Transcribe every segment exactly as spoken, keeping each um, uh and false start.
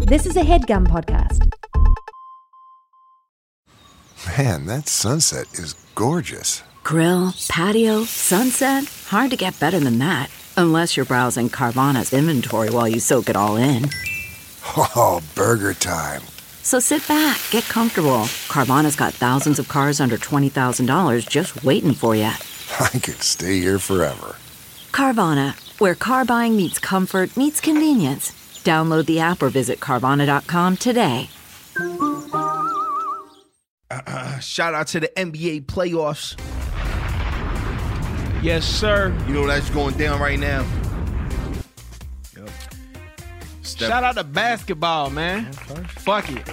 This is a HeadGum podcast. Man, that sunset is gorgeous. Grill, patio, sunset. Hard to get better than that. Unless you're browsing Carvana's inventory while you soak it all in. Oh, burger time. So sit back, get comfortable. Carvana's got thousands of cars under twenty thousand dollars just waiting for you. I could stay here forever. Carvana, where car buying meets comfort, meets convenience. Download the app or visit Carvana dot com today. Uh, shout out to the N B A playoffs. Yes, sir. You know that's going down right now. Yep. Step. Shout out to basketball, man. Okay. Fuck it.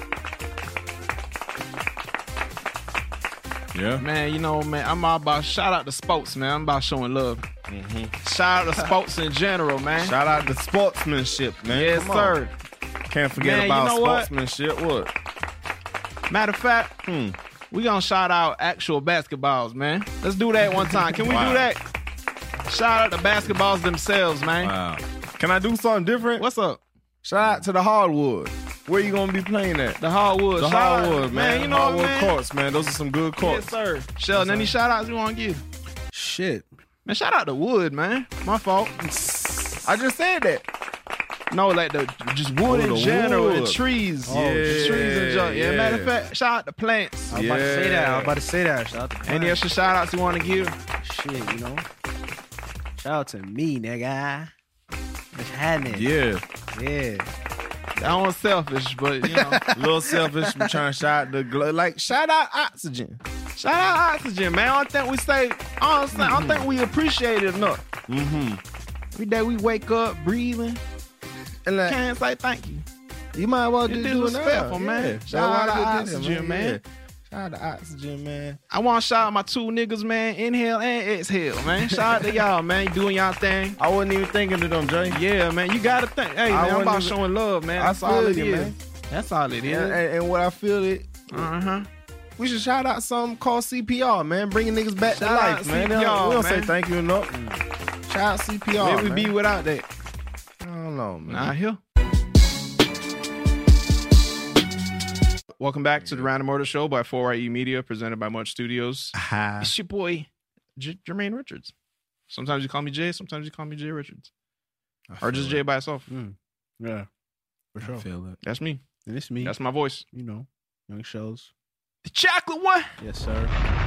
Yeah. Man, you know, man, I'm all about, shout out to sports, man. I'm about showing love. Mm-hmm. Shout out to sports in general, man. Shout out to sportsmanship, man. Yes, Come sir. On. Can't forget man, about you know sportsmanship. What? what? Matter of fact, hmm. we gonna shout out actual basketballs, man. Let's do that one time. Can we wow. do that? Shout out to basketballs themselves, man. Wow. Can I do something different? What's up? Shout out to the hardwood. Where you gonna be playing at? The hardwood. The shout hardwood, out, man. man. You know hardwood what, man? courts, man. Those are some good courts. Yes, sir. Sheldon, any shout outs you want to give? Shit. Man, shout out to Wood, man. My fault. I just said that. No, like the just wood Oh, in the general wood. and trees. Oh, yeah. yeah, Trees and junk. Yeah, yeah. matter of fact, shout out to plants. I was about to say that. I was about to say that. Shout out to Any plants. extra shout outs you want to give? Shit, you know. Shout out to me, nigga. What's happening? Yeah. Yeah. I want selfish, but you know. A little selfish. I'm trying to shout out the glo- like shout out oxygen. Shout out oxygen, man. I don't think we say, I don't, say, I don't think we appreciate it enough. Mm-hmm. Every day we wake up breathing, And like, can't say thank you. you might well It's just do it now. disrespectful, man. Yeah. Shout out to out oxygen, man. Yeah. Shout out to oxygen, man. I want to shout out my two niggas, man. Inhale and exhale, man. Shout out to y'all, man. You doing y'all thing. I wasn't even thinking of them, Jay. Yeah, man. You got to think. Hey, I man, I'm wasn't about even- showing love, man. I That's all feel it you, is. man. That's all it is. And, and, and what I feel it, Uh-huh. we should shout out something called C P R, man. Bringing niggas back Shout to out life, man. C P R, we don't say man. thank you enough. Mm. Shout out C P R, Maybe we man. be without that. I don't know, man. Not here. Welcome back to the Random Order Show by four I E Media, presented by Much Studios. Ah. It's your boy, J- Jermaine Richards. Sometimes you call me Jay, sometimes you call me Jay Richards. Or just Jay by itself. Mm. Yeah. For sure. I feel it. That's me. And it's me. That's my voice. You know, young shows. The chocolate one. Yes, sir.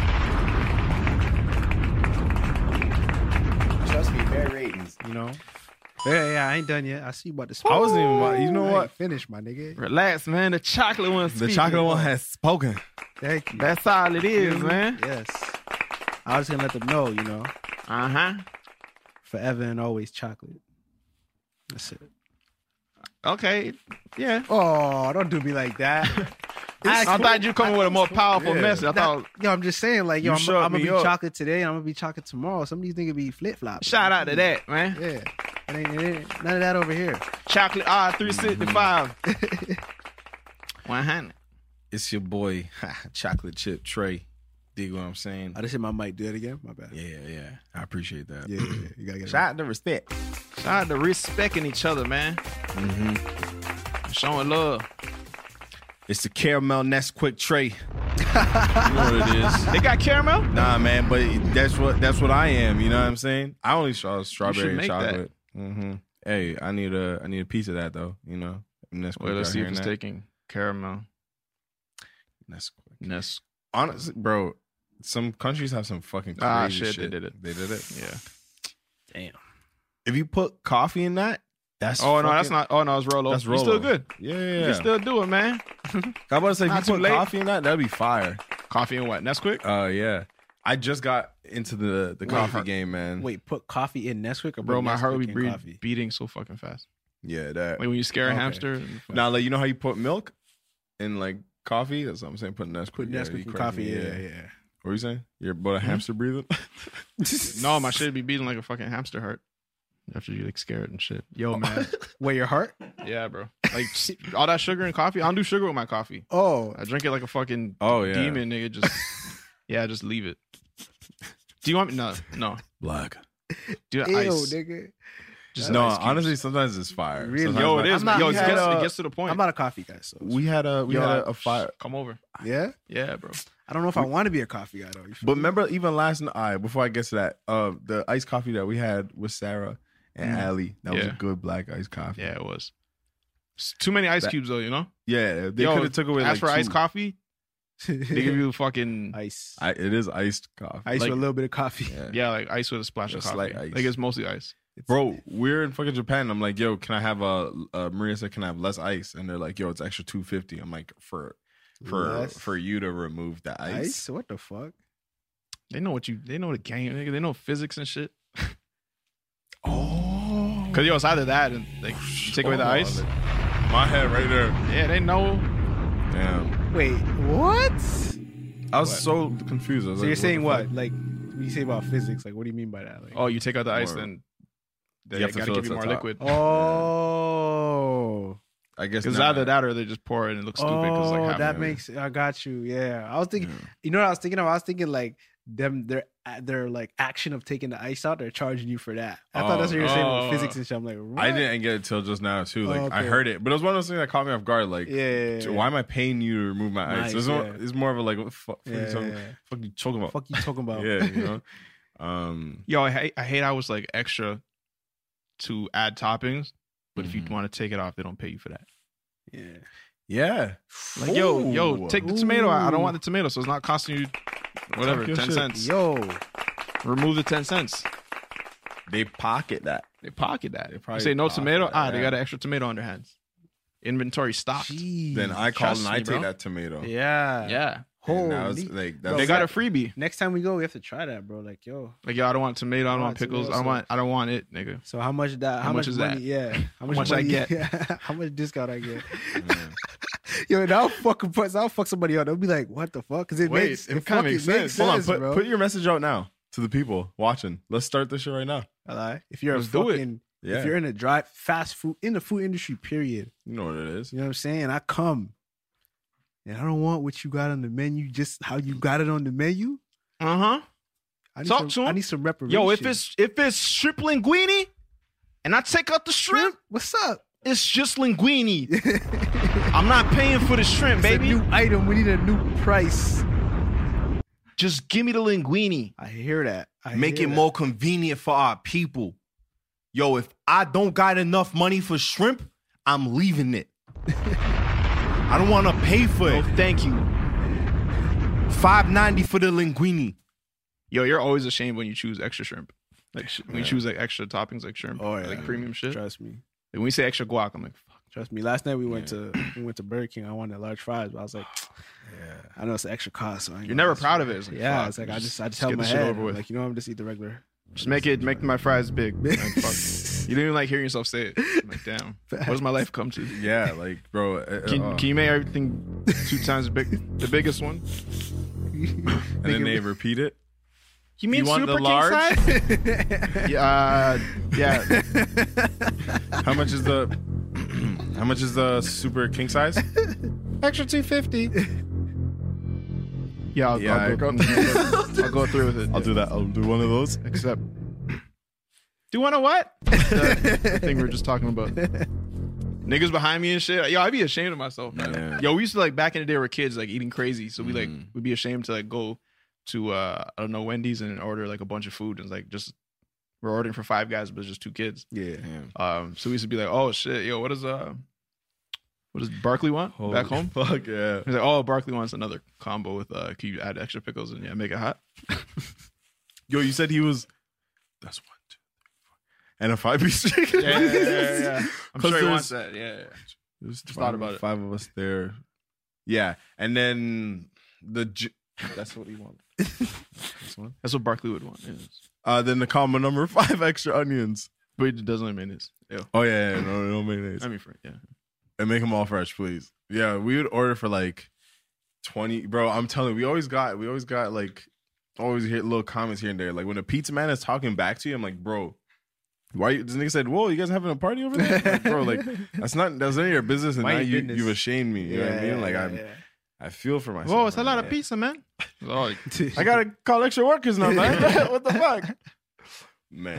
Trust me, fair ratings. You know. Yeah, yeah, I ain't done yet. I see you about to speak. I wasn't even about- you know I what? ain't finished, my nigga. Relax, man. The chocolate one's The speaking. chocolate one has spoken. Thank you. That's all it is, Mhm. man. Yes. I was gonna let them know, you know, Uh-huh. forever and always chocolate. That's it. Okay. Yeah. Oh, don't do me like that. I, thought you were coming with a more powerful Yeah. message. I thought, Yo, I'm just saying, like, yo, You I'm, shut I'm gonna me be up. chocolate today and I'm gonna be chocolate tomorrow. Some of these niggas be flip flops. shout out to that, man. Yeah. It ain't, it ain't none of that over here. Chocolate R three sixty-five. one hundred. It's your boy, Chocolate Chip Trey. Dig what I'm saying? I just hit my mic. Do it again. My bad. Yeah, yeah. I appreciate that. Yeah, yeah, yeah. You gotta get it. Shout out to respect. Shout out to respecting each other, man. Mm-hmm. Showing love. It's the caramel Nesquik Trey. You know what it is. They got caramel? Nah, man, but that's what that's what I am. You know what I'm saying? I only saw strawberry and make chocolate. Mm-hmm. Hey, I need a I need a piece of that though. You know, Nesquik. Well, let's out see here if it's and that. taking caramel. Nesquik. Nes- Honestly, bro, some countries have some fucking crazy Ah, shit, shit. they did it. They did it. Yeah. Damn. If you put coffee in that, that's Oh, no, fucking- that's not. Oh, no, it's Rolo. That's You Rolo. still good. Yeah, You yeah. can still do it, man. I'm about to say, if Not you too put late. coffee in that, that'd be fire. Coffee and what? Nesquik? Oh, uh, yeah. I just got into the, the coffee Wait, game, man. Wait, put coffee in Nesquik or Bro, put my heart Nesquik would be in bre- coffee? beating so fucking fast. Yeah, that. Like when you scare a Okay. hamster. Now, like, you know how you put milk in, like, coffee? That's what I'm saying. Put Nesquik. Put yeah, Nesquik you in crazy. coffee. Yeah, yeah. What are you saying? You're about a Hmm? hamster breathing? No, my shit would be beating like a fucking hamster heart. After you like scared and shit. Yo, man. Wait, your heart? Yeah, bro. Like all that sugar in coffee. I don't do sugar with my coffee. Oh. I drink it like a fucking Oh, yeah. demon, nigga. Just yeah, just leave it. Do you want me? No, no. Black. Do Ew, ice. nigga. Just no, ice cubes. honestly, sometimes it's fire. Really? Sometimes Yo, like- it is. I'm not- Yo, it we gets, had a- it gets to the point. I'm not a coffee guy, so We had a we Yo, had I- a, a fire. Come over. yeah. Yeah, bro. I don't know if I want to be a coffee guy though. You feel But me? remember, even last night, before I get to that, uh, the iced coffee that we had with Sarah and Mm. Allie, that was a Yeah. good black iced coffee. Yeah, it was. It's too many ice That- cubes though, you know. yeah. They Yo, could have took away. Ask like for iced two. coffee. They give you fucking ice, I, it is iced coffee, ice like- with a little bit of coffee. Yeah. yeah, like ice with a splash A of coffee. slight ice. Like it's mostly ice. Bro, we're in fucking Japan. I'm like, yo, can I have a? Uh, Maria said, can I have less ice? And they're like, yo, it's extra two fifty. I'm like, for for Less for you to remove the ice. Ice? What the fuck? They know what you. They know the game. Nigga. They know physics and shit. Oh, Cause yo, it's either that and like you take away the Hold on, ice. like, my head right there. Yeah, they know. Damn, Wait, what? I was so confused. I was So like, you're saying the what? fuck? Like, when you say about physics, like, what do you mean by that? Like, Oh, you take out the ice, Or- then they You have to gotta fill give it you to more the top. liquid. oh, I guess Because not. either that or they just pour it and it looks stupid. Cause like oh, half that of it. makes. I got you. Yeah, I was thinking. Yeah. You know what I was thinking of? I was thinking like them. Their their like action of taking the ice out. They're charging you for that. I thought that's what you were saying Oh. with physics and shit. I'm like, what? I didn't get it till just now too. Like Oh, I okay. heard it, but it was one of those things that caught me off guard. Like, Yeah. yeah, yeah. why am I paying you to remove my ice? Nice, it's, more, yeah. it's more of a like, what the fuck, fuck, Yeah, you, talking, yeah, yeah. fuck you talking about? Fuck you talking about? Yeah, you know. Um, Yo, I hate I hate how it's like extra to add toppings, but if you Mhm. want to take it off, they don't pay you for that. yeah. yeah. Like yo, yo, Ooh. take the tomato out. I don't Ooh. want the tomato, so it's not costing you whatever Talk your ten shit. cents. Yo, Remove the ten cents. They pocket that. They pocket that. They You probably say no pocket tomato. that, Ah, they yeah. got an extra tomato on their hands. Inventory stocked. jeez. Then I call Trust and I me, take bro. that tomato. Yeah. Yeah, And now it's Holy. like Bro, that's they got a freebie. Next time we go, we have to try that, bro. Like, yo. Like yo, I don't want tomato. I don't I want want pickles. tomato I don't sauce. want. I don't want it, nigga. So how much that? How, How much much is money? that? Yeah. How much, much I money- get? Yeah. How much discount I get? Yeah. Yo, that'll fucking put. I'll fuck somebody up. They'll be like, "What the fuck?" Because it Wait, makes it it, kinda fucking makes makes sense. sense, Hold on, put, bro. put your message out now to the people watching. Let's start this shit right now. I lie. If you're Let's a do it. fucking, Yeah, if you're in a dry fast food in the food industry, period. you know what it is. You know what I'm saying? I come, and I don't want what you got on the menu, just how you got it on the menu. Uh huh. I need Talk some, to 'em. I need some reparation. Yo, if it's if it's shrimp linguine, and I take out the shrimp, what's up? it's just linguine. I'm not paying for the shrimp, It's baby. a new item. We need a new price. Just give me the linguine. I hear that. I Make hear it that. more convenient for our people. Yo, if I don't got enough money for shrimp, I'm leaving it. I don't want to pay for Oh, it. thank you. five ninety for the linguine. Yo, you're always ashamed when you choose extra shrimp. Like sh- when you Yeah. choose like extra toppings like shrimp, Oh, yeah. like premium shit. Trust me. Like, when we say extra guac, I'm like, fuck. Trust me. Last night we went to we went to Burger King. I wanted large fries, but I was like, I know it's an extra cost. So I ain't You're gonna never ask proud for of it. It's like, yeah, fuck, it's like I just I just get held my this shit head. over with. Like, you know, I'm just eat the regular. Just make it, make my fries big. Like, fuck. You didn't even like hearing yourself say it. I'm like, damn, what does my life come to? Yeah, like, bro. uh, Can, uh, can you make everything two times big, the biggest one? and then they repeat it. You mean You want super the large? king size? yeah, uh, yeah. How much is the how much is the super king size? Extra two fifty. Yeah, I'll, Yeah, I'll, go, I- I'll go through with it. I'll do that. I'll do one of those. Except, do you want to what? The, the thing we were just talking about. Niggas behind me and shit. Yo, I'd be ashamed of myself, man. Yeah. Yo, we used to like back in the day, we were kids, like eating crazy. So we like Mhm. we'd be ashamed to like go to uh I don't know Wendy's and order like a bunch of food and it's like just we're ordering for five guys, but it's just two kids. Yeah. Um, so we used to be like, oh shit, yo, what is uh, what does Barkley want back home? Fuck yeah. He's like, oh, Barkley wants another combo with uh, can you add extra pickles and yeah, make it hot. Yo, you said he was. That's one, two, three, four, and a five piece chicken. Yeah, yeah, yeah, yeah. I'm 'Cause sure he there's- wants that. Yeah, yeah. There's Just five, thought about it. Five of us there. Yeah, and then the. J- that's what he wanted. This one. That's what Barkley would want. Yeah. Uh, then the combo number five extra onions. But it doesn't like mayonnaise. Ew. Oh yeah, yeah no, no mayonnaise. I mean, for, yeah. And make them all fresh, please. Yeah, we would order for like twenty. Bro, I'm telling you, we always got, we always got like, always hear little comments here and there. Like when a pizza man is talking back to you, I'm like, bro, why? You, this nigga said, whoa, you guys having a party over there? Like, bro, like that's not, that's none of your business, and Mind now your you, business. you've ashamed me. You know what I mean? Like yeah, I'm, yeah. I feel for myself. Whoa, it's a right lot now. of pizza, man. Oh, like, I gotta call extra workers now, man. What the fuck, man?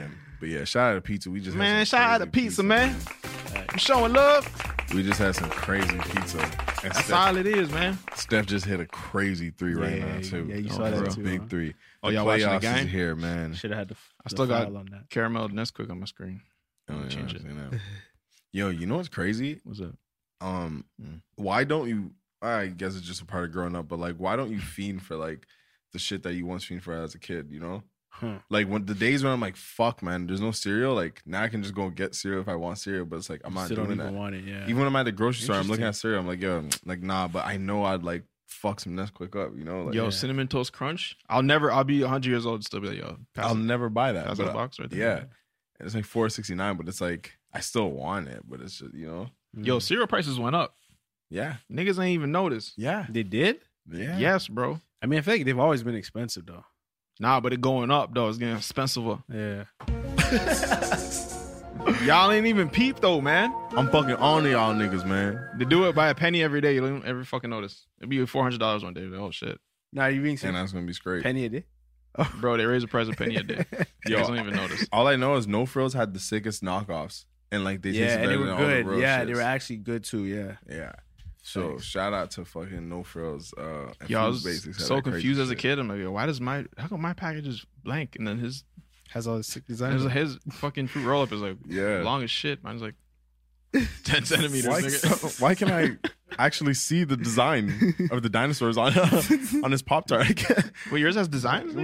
But yeah, shout out to pizza. We just Man, had some shout out to crazy pizza, man. I'm showing love. We just had some crazy pizza. And That's Steph, all it is, man. Steph just hit a crazy three right Yeah, now too. yeah, you Oh, saw that bro, too, Big huh? three. Oh, The y'all watching the playoffs game? is here, man. Should have had the. I still the got file on that. caramel Nesquik on my screen. Oh, yeah, Change I've it. seen that. Yo, you know what's crazy? What's up? Um, Mm. why don't you? I guess it's just a part of growing up, but like, why don't you fiend for like the shit that you once fiend for as a kid? You know, Huh. like when the days when I'm like, fuck, man, there's no cereal. Like now I can just go get cereal if I want cereal, but it's like I'm not Still doing don't that. even want it. Yeah. Even when I'm at the grocery store, I'm looking Interesting. at cereal. I'm like, yo, like nah, but I know I'd like fuck some Nesquik up. You know, like Yo, yeah. cinnamon toast crunch. I'll never. I'll be one hundred years old and still be like, yo, pass I'll it. never buy that. Pass but the I- box right there. yeah, it's like four sixty nine, but it's like I still want it, but it's just you know, Yo, cereal prices went up. yeah, Niggas ain't even noticed. yeah, They did. yeah. Yes, bro. I mean, I feel like they've always been expensive though. Nah, but it going up though. It's getting expensive. Yeah. Y'all ain't even peep though, man. I'm fucking on to y'all niggas, man. They do it by a penny every day. You don't ever fucking notice. It'd be four hundred dollars one day. Oh shit, Now you being And serious? that's gonna be straight. Penny a day. bro. They raise the price of penny a day. Yo, Niggas don't even notice. All I know is No Frills had the sickest knockoffs, and like they Yeah, tasted and they better were than all the good. real Yeah, shits. they were actually good too. Yeah. Yeah. So Thanks. shout out to fucking No Frills. Uh, and Yo, I Food was Basics had so that crazy confused as a shit. kid. I'm like, yo, why does my how come my package is blank and then his Has all the sick designs. his, his fucking fruit roll up is like Yeah. long as shit. Mine's like ten centimeters. Why, nigga. why can I actually see the design of the dinosaurs on on his Pop Tart? Wait, yours has designs?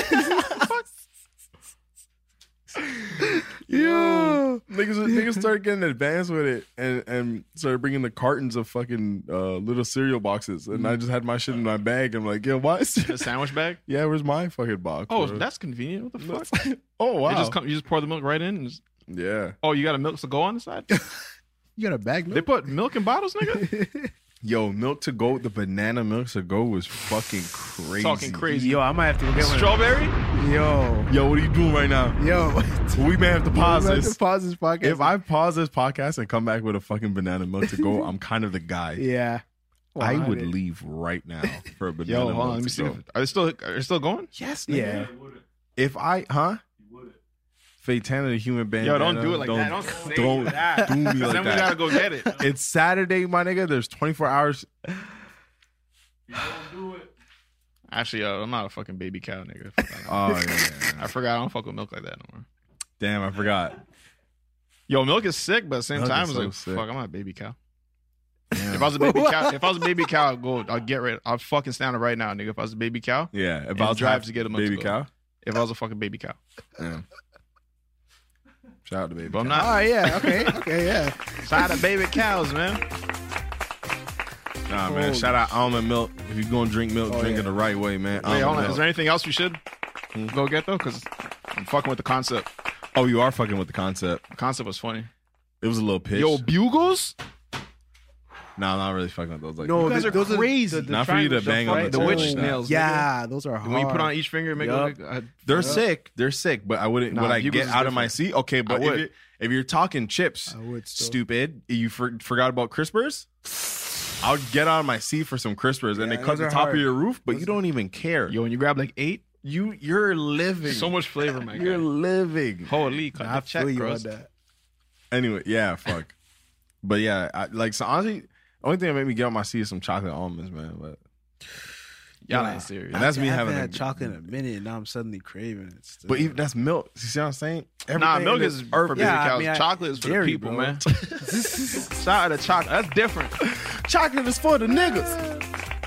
Yeah, niggas, niggas started getting advanced with it and, and started bringing the cartons of fucking uh, little cereal boxes, and I just had my shit in my bag. I'm like, yo, what? A sandwich bag? Yeah, where's my fucking box? Oh, bro? that's convenient. What the fuck? oh wow, It just come, you just pour the milk right in. And just, yeah. oh, you got a milk to go on the side? You got a bag They milk? put milk in bottles, nigga. Yo, milk to go, the banana milk to go was fucking crazy. Talking crazy. Yo, I might have to go get one. Strawberry? Yo. Yo, what are you doing right now? Yo. We may have to pause We might have this. to pause this podcast. If I pause this podcast and come back with a fucking banana milk to go, I'm kind of the guy. Yeah. I would leave. leave right now for a banana Yo, milk hold on. Let me to see. go. If, are they still? Are they still going? Yes, Yeah. If I, huh? Fatality, human band. Yo, don't do it like that. Don't say don't that. do me like Then we that. gotta go get it. It's Saturday, my nigga. There's twenty-four hours. Actually, uh, I'm not a fucking baby cow, nigga. Oh yeah, yeah, yeah. I forgot I don't fuck with milk like that no more. Damn, I forgot. Yo, milk is sick, but at the same Milk time, is it's so like, sick. fuck, I'm not a baby cow. Damn. If I was a baby cow, if I was a baby cow, I'd go. I'd get rid. I'd fucking stand up right now, nigga. If I was a baby cow, yeah, if and I was drive half to get a milk baby to go. cow. if I was a fucking baby cow, Yeah. Shout out to baby. but I'm cow. not. Oh yeah. Okay. Okay. Yeah. Shout out to baby cows, man. Nah, man. Holy Shout out almond milk. If you're gonna drink milk, Oh, drink yeah. it the right way, man. Wait, Almond hold on. milk. Is there anything else we should go get though? Because I'm fucking with the concept. Oh, you are fucking with the concept. The concept was funny. It was a little pitch. Yo, bugles. Nah, I'm not really fucking with those. Like, No, You guys the- are those crazy. the- the Not for you to triangles, bang on right? the The witch witch Oh, nails. Yeah, those are hard. When you put on each finger, make Yup. it like, I- they're Yup. sick. They're sick, but I wouldn't. Nah, would I Bugles get is out of my different. seat? Okay, but I if would. you're, if you're talking chips, I would still. stupid, you for, forgot about crispers. I'll get out of my seat for some crispers, and Yeah, they cut those the are top hard. of your roof, but you don't even care. Yo, when you grab like eight, you you're living. so much flavor, man. You're living. Holy, cut I the check, feel you on bros. that. Anyway, yeah, fuck. But yeah, I, like so honestly, the only thing that made me get on my seat is some chocolate almonds, man. But Y'all Yeah. ain't serious. And that's me I haven't having had a- chocolate in a minute, and now I'm suddenly craving it. still. but even that's milk. You see what I'm saying? Nah, Everything milk in is this for earth- baby Yeah, I cows. mean, I- chocolate is for dairy, the people, bro. man. Shout out to chocolate. That's different. chocolate is for the niggas.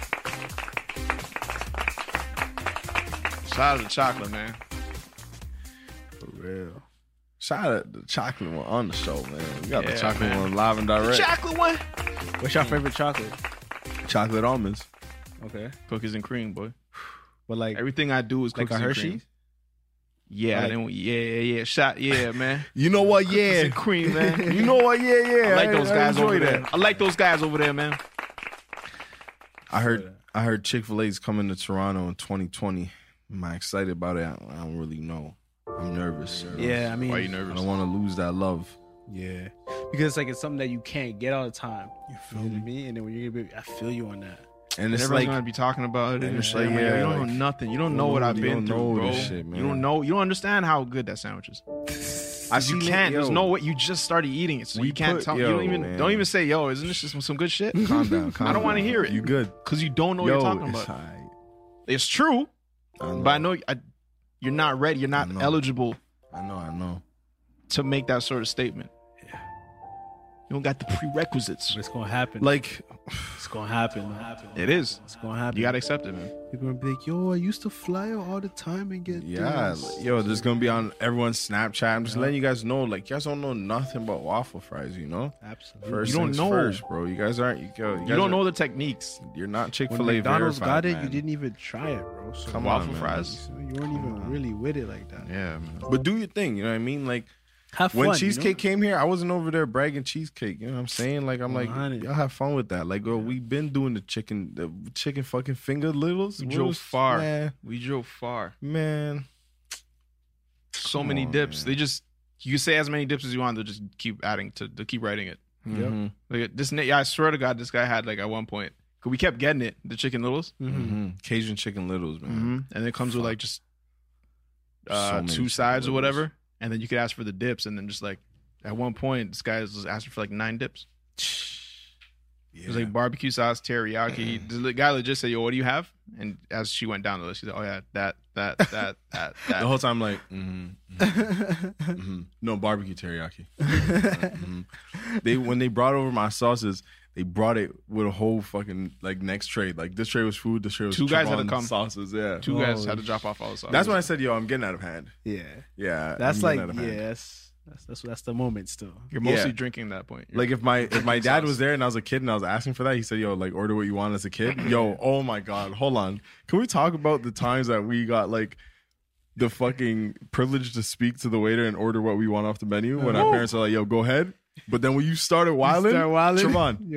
Shout out to chocolate, man. For real. Shout out to the chocolate one on the show, man. We got Yeah, the chocolate man. one live and direct. Chocolate one. What's your favorite chocolate? chocolate almonds. Okay, Cookies and cream, boy. but like Everything I do is like cookies a and cream. Hershey's. Yeah, Or I like- didn't. Yeah, yeah, yeah. Shot. Yeah, man. You know what? Cookies Yeah. and cream, man. You know what? Yeah, yeah. I like those guys enjoy over that. there. I like those guys over there, man. I heard I heard Chick-fil-A's coming to Toronto in twenty twenty. Am I excited about it? I don't, I don't really know. I'm nervous. Yeah, I mean, Why are you I nervous? don't want to lose that love. yeah, because it's like it's something that you can't get all the time. You feel me? And then when you're gonna be, I feel you on that. And And it's everyone's like gonna be talking about it. And and it's it's like, like, man, yeah, you don't like, know nothing. You don't you know don't what know- I've you been don't through, know bro. this shit, man. You don't know. You don't understand how good that sandwich is. I You see can't. yo, There's no way. You just started eating it, so We you can't put- tell. yo, you don't even man. don't even say, "Yo, isn't this just some, some good shit?" Calm down. Calm I don't down. want to hear it. You good? Because you don't know what Yo, you're talking it's about. alright. It's true, I know. but I know I, you're not ready. You're not I know. eligible I know. I know. to make that sort of statement. Yeah. You don't got the prerequisites. It's gonna happen. Like, it's gonna happen. It is. It's gonna happen. You gotta accept it, man. People gonna be like, "Yo, I used to fly out all the time and get yeah, this." like, yo, this is gonna be on everyone's Snapchat. I'm just letting you guys know, like, you guys don't know nothing about waffle fries, you know. Absolutely. First You don't things know. first, bro. You guys aren't. You, go, you, guys You don't are- know the techniques. You're not Chick When Fil A McDonald's verified, got it, man. you didn't even try it, bro. So Come Waffle on, man. fries. So you weren't even really with it like that. Yeah, man. But do your thing. You know what I mean? Like. Have fun. When you cheesecake know? came here, I wasn't over there bragging cheesecake. You know what I'm saying? Like I'm like, one hundred. y'all have fun with that. Like, bro, we been doing the chicken, the chicken fucking finger littles. We What drove was- far. man. We drove far. Man, So Come many on, dips. man. They just you can say as many dips as you want. They'll just keep adding to. They keep writing it. Mhm. Like this. Yeah, I swear to God, this guy had like at one point. Cause we kept getting it, the chicken littles, Mhm. Cajun chicken littles, man. and it comes with like just uh, So many two chicken sides or littles. whatever, and then you could ask for the dips, and then just like at one point, this guy was asking for like nine dips. Yeah. It was like barbecue sauce, teriyaki. The guy legit said, "Yo, what do you have?" And as she went down the list, she said, "Oh yeah, that, that, that, that, that." the whole time, like, mhm, mhm, mhm. no barbecue teriyaki. Mhm. They when they brought over my sauces, they brought it with a whole fucking like next tray. Like this tray was food, this tray was Two guys had to Trevon come. sauces. Yeah, Two guys Oh, had to drop off all the sauce. that's when I said, "Yo, I'm getting out of hand." Yeah, Yeah, that's I'm like getting out of hand. yeah, that's that's that's that's the moment still. You're mostly Yeah. drinking at that point. You're Like if my if my dad sauce. was there and I was a kid and I was asking for that, he said, "Yo, like order what you want as a kid." Yo, oh my god, hold on. Can we talk about the times that we got like the fucking privilege to speak to the waiter and order what we want off the menu when our parents are like, "Yo, go ahead." But then when you started wilding, Start wilding. Trevon,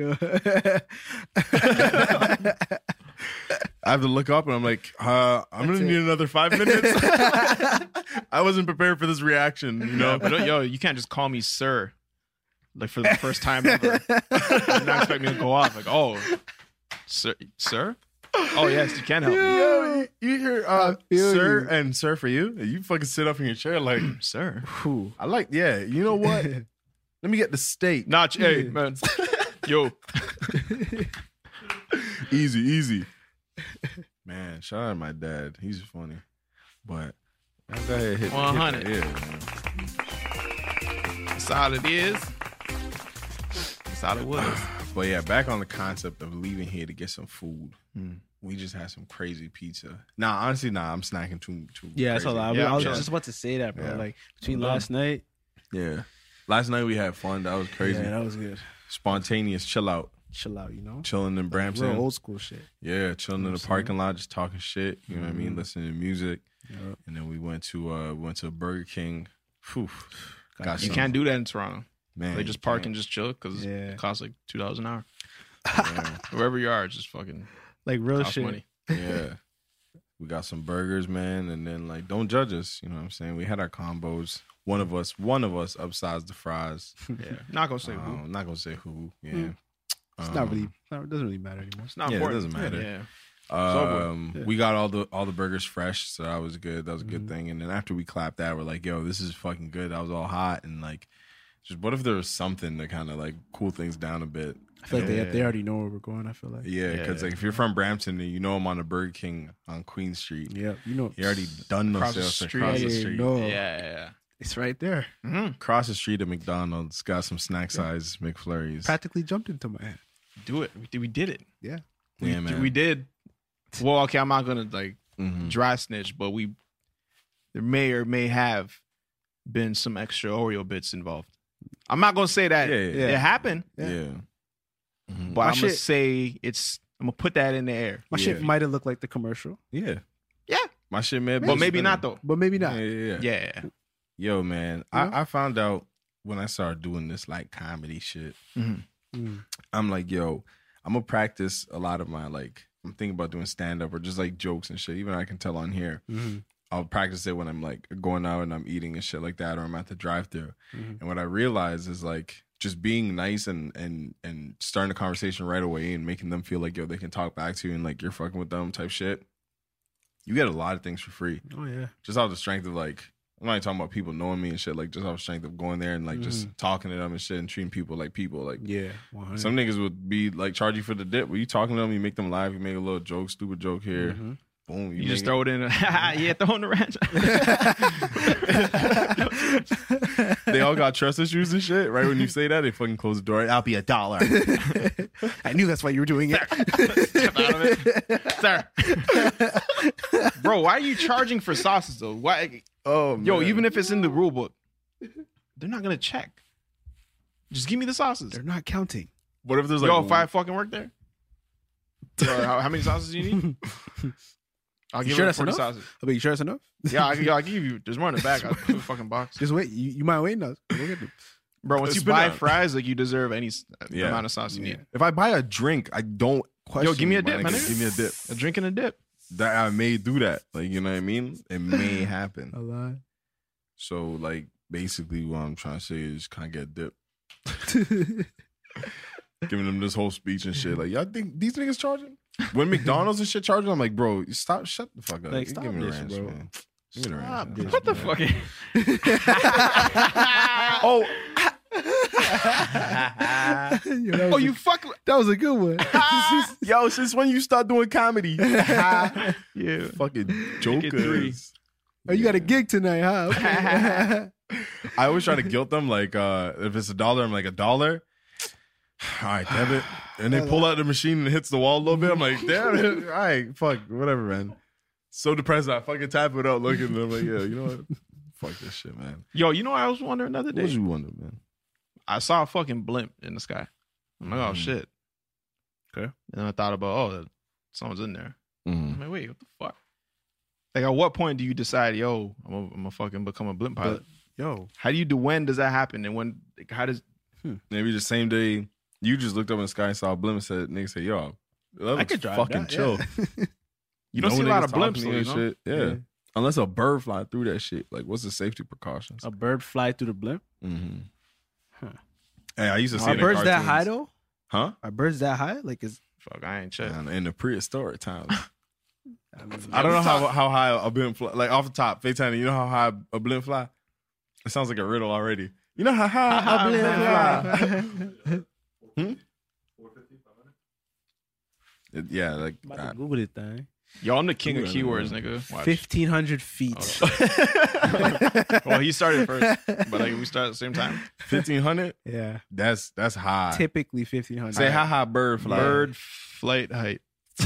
Yeah. I have to look up and I'm like, uh, I'm That's gonna it. need another five minutes. I wasn't prepared for this reaction, you know. No, but yo, you can't just call me sir, like for the first time ever. You not expect me to go off like, oh, sir, sir. Oh yes, you can help me, Yo, you, you hear uh, I feel sir you. and sir for you? You fucking sit up in your chair like, sir. Whew. I like, yeah. You know what? Let me get the steak. Not hey man, yo. Easy, easy. Man, shout out to my dad. He's funny. But I go ahead, hit, one hundred. hit that, yeah, man. That's all it is. That's all it was. But yeah, back on the concept of leaving here to get some food. We just had some crazy pizza. Nah, honestly, nah, I'm snacking too too. Yeah, that's a crazy. lot. Yeah, I was I'm just about to say that, bro. Yeah. Like between I'm done. last night, Yeah. Last night we had fun. That was crazy. yeah, that was good. Spontaneous chill out. Chill out, you know. Chilling in Brampton. Real old school shit. Yeah, chilling in the I'm parking lot, just talking shit. You know what I mean? Mhm. Listening to music. Yep. And then we went to uh we went to Burger King. Whew. Got You some- can't do that in Toronto. man. They just you park can't. and just chill because Yeah. it costs like two dollars an hour. Yeah. Wherever you are, it's just fucking Like real cost shit. money. Yeah. We got some burgers, man, and then like don't judge us, you know what I'm saying? We had our combos. One of us, one of us upsized the fries. Yeah, not gonna say Um, who. I'm not gonna say who. Yeah. Hmm. It's Um, not really. Not, it doesn't really matter anymore. It's not yeah, it important. doesn't matter. Yeah. Um, Yeah. we got all the all the burgers fresh, so that was good. That was a good Mhm. thing. And then after we clapped that, we're like, "Yo, this is fucking good." That was all hot and like, just what if there was something to kind of like cool things down a bit? I feel like Yeah. they they already know where we're going. I feel like. Yeah, because Yeah. like if you're from Brampton and you know I'm on a Burger King on Queen Street, Yeah, you know. you already done Across those the sales street. across the Yeah, street. no. Yeah, yeah, yeah. It's right there. Mhm. Across the street at McDonald's, got some snack size McFlurries. Practically jumped into my head. Do it. We did. We did it. Yeah. We, Yeah, man. we did. Well, okay, I'm not gonna like Mhm. dry snitch, but we there may or may have been some extra Oreo bits involved. I'm not gonna say that Yeah, yeah, it happened, Yeah. Yeah. Mhm. but My I'm gonna shit- say it's. I'm gonna put that in the air. My Yeah. shit might have looked like the commercial, Yeah. Yeah, My shit, man. but maybe not though. but maybe not. Yeah, yeah, yeah. Yeah. Yo, man, You know? I, I found out when I started doing this like comedy shit. Mhm. Mm. I'm like, yo, I'm gonna practice a lot of my like. I'm thinking about doing stand up or just like jokes and shit. Even I can tell on here. Mhm. I'll practice it when I'm like going out and I'm eating and shit like that, or I'm at the drive-thru. Mhm. And what I realize is like just being nice and and and starting a conversation right away and making them feel like yo they can talk back to you and like you're fucking with them type shit. You get a lot of things for free Oh yeah. just off the strength of like I'm not even talking about people knowing me and shit. Like just off strength of going there and like just talking to them and shit and treating people like people. Like Yeah, one hundred. some niggas would be like charge you for the dip. But you talking to them, you make them laugh. You make a little joke, stupid joke here. Mhm. Boom. You just make throw it in. A, yeah, throw in the ranch. it- They all got trust issues and shit. Right when you say that, they fucking close the door. I'll be a dollar. I knew that's why you were doing it. Step out of it, sir. Bro, why are you charging for sauces though? Why? Oh, Yo, man. even if it's in the rule book, they're not gonna check. Just give me the sauces. They're not counting. What if there's like Yo, if I fucking work there, Yo, how, how many sauces do you need? I'll You give sure you that's forty enough? sauces. I mean, you sure that's enough? Yeah, I, yo, I give you. There's more in the back. I'll put a fucking box. Just wait. You, you might wait now. Go get them. Bro, once you Spit buy out. fries, like you deserve any s- Yeah. amount of sauce you Yeah. need. If I buy a drink, I don't question. Yo, give me a my dip, my nigga. nigga. Give me a dip. A drink and a dip. That I may do that. Like you know what I mean? It may happen. A lot. So like basically what I'm trying to say is kind of get dip. Giving them this whole speech and shit. Like, y'all think these niggas charging? When McDonald's and shit charging, I'm like, bro, stop, shut the fuck up. Like, Give stop me the this, ranch, bro. man. Give me the Stop ranch. this, man. What the fuck? Oh, Yo, that was Oh, a- you fuck. That was a good one. yo, since when you start doing comedy? Yeah. Fucking Make it three. jokers. Oh, you got a gig tonight, huh? Okay. I always try to guilt them. Like, uh, if it's a dollar, I'm like, a dollar? All right, debit. And they pull out the machine and it hits the wall a little bit. I'm like, damn it. All right, fuck, whatever, man. So depressed. I fucking tap it out looking. I'm like, yeah, you know what? Fuck this shit, man. Yo, you know what I was wondering the other What day? was you wonder, man? I saw a fucking blimp in the sky. I'm like, oh Mm. shit. Okay. And I thought about, oh, someone's in there. Mm. I'm like, wait, what the fuck? Like, at what point do you decide, yo, I'm gonna, I'm gonna fucking become a blimp pilot? Yo, How do you do? When does that happen? And when? Like, how does? Maybe the same day you just looked up in the sky and saw a blimp and said, nigga said, yo, that I looks could drive fucking that, chill. yeah. You don't No see a lot niggas of talking blimps, to though, you you and know? shit. Yeah. Yeah. Unless a bird fly through that shit. Like, what's the safety precautions? A bird fly through the blimp? Mm-hmm. Huh. Hey, I used to see Are it in birds that cartoons. high though? Huh? Are birds that high? Like, is Fuck, I ain't checked. Man, in the prehistoric times. I mean, I don't know how how high a blimp fly. Like off the top, Faitani, you know how high a blimp fly? It sounds like a riddle already. You know how high a blimp fly? Hmm? It- yeah, like I'm uh, about to Google it, thing. Yo, I'm the king of Ooh, I keywords, don't nigga. Watch. Fifteen hundred feet. Well, he started first, but like we started at the same time. fifteen hundred. Yeah, That's that's high. typically fifteen hundred. Say how high bird fly. Bird flight height.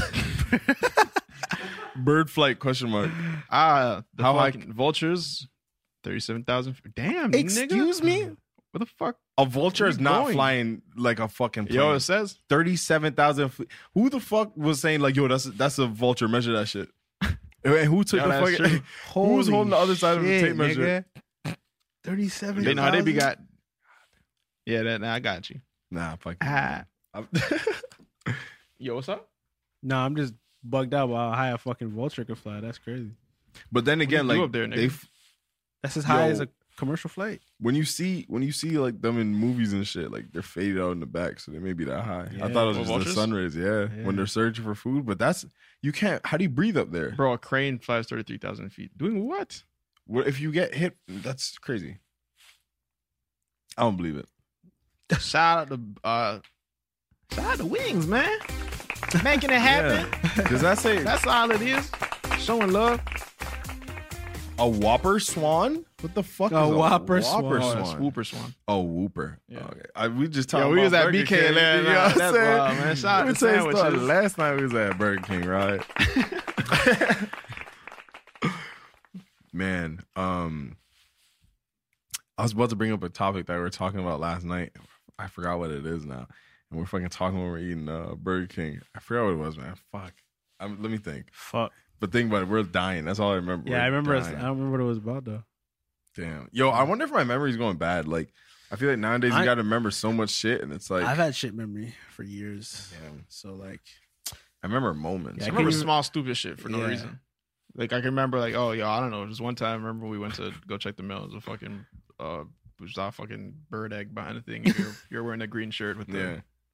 bird flight question mark. Ah, the How high- fucking vultures. Thirty-seven thousand. Damn, Excuse nigga. me. What the fuck? A vulture Where is you not going? flying like a fucking plane. Yo, it says. thirty-seven thousand feet. Who the fuck was saying like, yo, that's that's a vulture? Measure that shit. And who took Yo, the that's fucking? true. Who was holding the other side of the tape measure? Thirty-seven. They know how they be got. Yeah, that. Nah, I got you. Nah, fuck. Ah. I'm- Yo, what's up? No, I'm just bugged out about how high a fucking vulture could fly. That's crazy. but then again, you do like up there, nigga? they, f- That's as high Yo. as a commercial flight. when you see when you see like them in movies and shit, like they're faded out in the back, so they may be that high. I Yeah. thought it was Well, just vultures? the sun rays. Yeah, Yeah. when they're searching for food, but that's you can't. How do you breathe up there? Bro, a crane flies thirty-three thousand feet. Doing what? What if you get hit? That's crazy. I don't believe it. Shout out to uh, shout out to Wings, man. Making it happen. Does that say That's all it is. Showing love. a whopper swan? What the fuck A is whopper a whopper swan. Oh, swan? that's Whooper Swan. Oh, Whooper. Yeah. Okay. I, we just talked Yo, about we was at Burger B K King, last you know night. what I'm That's saying? wild, man. Shout out Let me to tell you a story. sandwiches. Last night we was at Burger King, right? Man, um, I was about to bring up a topic that we were talking about last night. I forgot what it is now. And we're fucking talking when we're eating uh, Burger King. I forgot what it was, man. Fuck. I'm, let me think. Fuck. But think about it. We're dying. That's all I remember. Yeah, We're I remember. It's, I dying. don't remember what it was about though. Damn. Yo, I wonder if my memory's going bad. Like, I feel like nowadays you I- got to remember so much shit, and it's like I've had shit memory for years. Damn. So like, I remember moments. I Yeah, I remember can even- small stupid shit for no Yeah. reason. Like I can remember, like, oh, yo, I don't know. Just one time, I remember we went to go check the mail. It was a fucking, uh, it was a fucking bird egg behind the thing. You're, you're wearing a green shirt with the Yeah.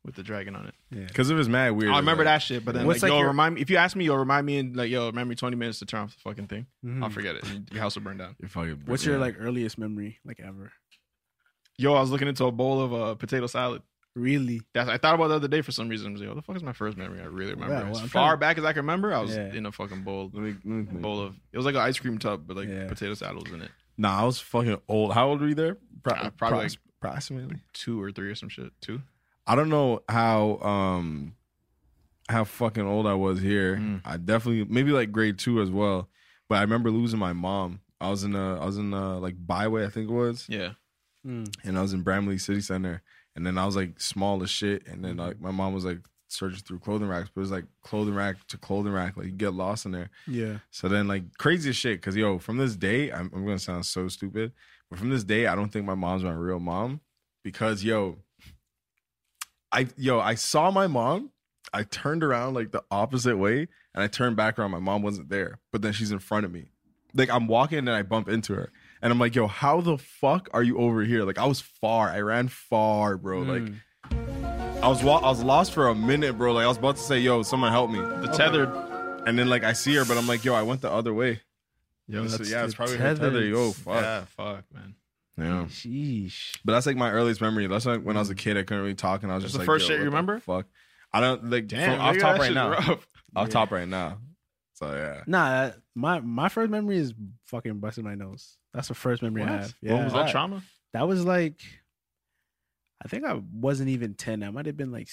with the dragon on it. Yeah. Because if it's mad weird. I remember like, that shit, but then What's like, like yo, your- remind me. If you ask me, yo, remind me in like, yo, remember me twenty minutes to turn off the fucking thing. Mhm. I'll forget it. Your house will burn down. You're fucking, What's yeah. your like earliest memory, like ever? Yo, I was looking into a bowl of uh, potato salad. Really? That's I thought about it the other day for some reason. I was like, what the fuck is my first memory? I really remember. Yeah, well, as I'm far trying to- back as I can remember, I was Yeah. in a fucking bowl, Let me, let me think. bowl of. It was like an ice cream tub, but like Yeah. potato salad was in it. Nah, I was fucking old. How old were you there? Pro- Uh, probably pros- like- approximately. Two or three or some shit. Two. I don't know how um how fucking old I was here. Mm. I definitely maybe like grade two as well. But I remember losing my mom. I was in a I was in a, like Byway, I think it was, Yeah. Mm. and I was in Bramley City Center. And then I was like small as shit. And then like my mom was like searching through clothing racks, but it was like clothing rack to clothing rack. Like you get lost in there. Yeah. So then like crazy as shit. Cause yo, from this day, I'm, I'm gonna sound so stupid, but from this day, I don't think my mom's my real mom. Because yo, I yo, I saw my mom, I turned around like the opposite way, and I turned back around. My mom wasn't there, but then she's in front of me. Like I'm walking and I bump into her. And I'm like, yo, how the fuck are you over here? Like I was far. I ran far, bro. Like I was wa- I was lost for a minute, bro. Like I was about to say, yo, someone help me. The tethered. And then like I see her, but I'm like, yo, I went the other way. Yo, So, that's yeah, it's the probably her tether. tether. Yo, fuck. yeah, fuck, man. Yeah. Sheesh. But that's like my earliest memory. That's like when I was a kid, I couldn't really talk, and I was That's just the like, first yo, shit you what the remember? Fuck. I don't like Damn, from off nigga, top that right shit's now. rough. Off Yeah. top right now. So yeah. Nah, that- my my first memory is fucking busting my nose. That's the first memory I What? have. What Yeah. was All that? trauma. That was like, I think I wasn't even ten. I might have been like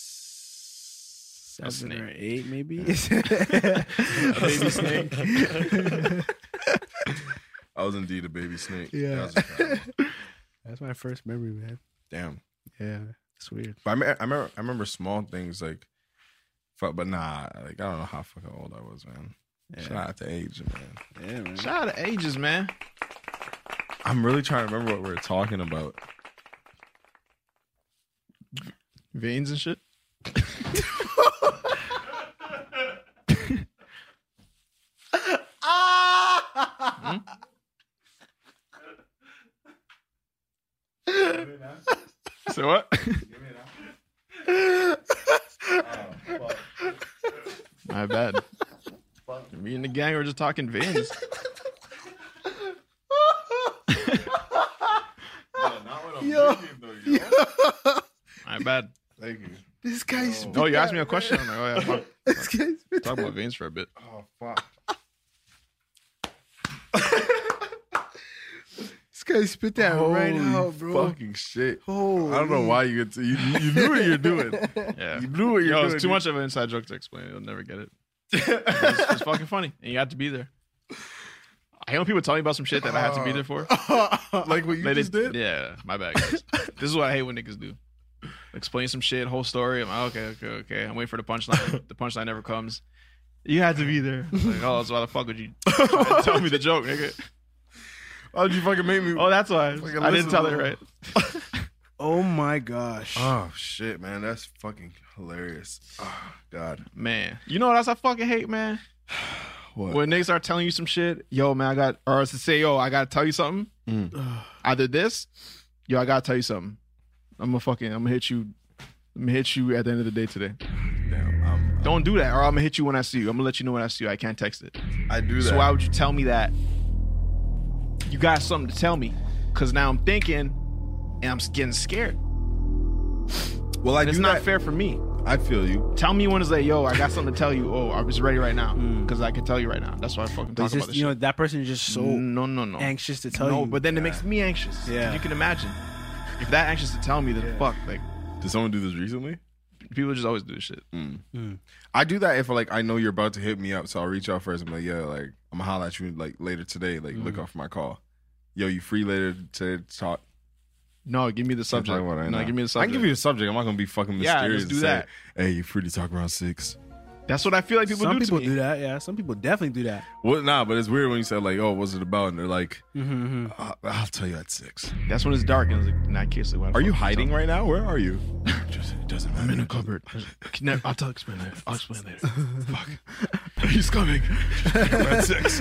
s- A seven or snake. eight, maybe. Baby snake. I was indeed a baby snake. Yeah. That was incredible. That's my first memory, man. Damn. Yeah, it's weird. But I, me- I remember I remember small things like fuck, but nah, like I don't know how fucking old I was, man. Shout out to age, man. Yeah, man. Shout out to ages, man. I'm really trying to remember what we were talking about. Veins and shit. So what? My bad. Me and the gang were just talking veins. Yo, My bad. Thank you. this guy's. Oh, you asked me a question. I'm like, oh yeah, fuck. This guy's. Talk about veins for a bit. Oh fuck. This guy spit that right Holy out, bro. Fucking shit. Holy. I don't know why you get to, you, you knew what you're doing. Yeah. You knew what you're Yo, doing. it's too much of an inside joke to explain. You'll never get it. It's, it's fucking funny, and you have to be there. I hate when people tell me about some shit that I have to be there for. like what you Like, just they- did? Yeah, my bad, guys. This is what I hate when niggas do. Explain some shit, whole story. I'm like, okay, okay, okay. I'm waiting for the punchline. The punchline never comes. You had to be there. Like, oh, so why the fuck would you try to tell me the joke, nigga? Why'd you fucking make me? Oh, that's why. Fucking I didn't listen tell to it it. right. Oh my gosh. Oh shit, man, that's fucking hilarious. Oh god, Man, you know what else I fucking hate, man? what? When niggas start telling you some shit, yo, man, I got, or to say, yo, I gotta tell you something. Mm. Either this, yo, I gotta tell you something. I'm gonna fucking, I'm gonna hit you. I'm gonna hit you at the end of the day today. Damn, um, Don't do that, or I'm gonna hit you when I see you. I'm gonna let you know when I see you. I can't text it. I do that. So why would you tell me that? You got something to tell me, because now I'm thinking, and I'm getting scared. well, I And it's do not that. fair for me. I feel you. Tell me when it's like, yo, I got something to tell you. Oh, I'm just ready right now, because I can tell you right now. That's why I fucking But talk it's about just, this you know, shit. that person is just so no, no, no. anxious to tell no, you. but then it makes me anxious. Yeah. You can imagine. If that anxious to tell me, then fuck. Like, Did someone do this recently? people just always do this shit. I do that if like I know you're about to hit me up, so I'll reach out first. I'm like, yeah, like I'm gonna holler at you like later today. Like, look out for my call. Yo, you free later to talk? No, give me the Can't subject. talk about it right no, now. give me the I subject. can give you the subject. I'm not gonna be fucking Yeah, mysterious. just do and say, that. Hey, you free to talk around six? That's what I feel like people Some do people to me. do that. Yeah, some people definitely do that. Well, nah, but it's weird when you say like, oh, what's it about? And they're like, Mm-hmm. uh, I'll tell you at six. That's when it's dark. And it's like, in that case, like, why the Are you fuck hiding tell me? right now? Where are you? Just, it doesn't matter. I'm in a cupboard. Can never- I'll tell explain later. I'll explain later. Fuck. He's coming. at six.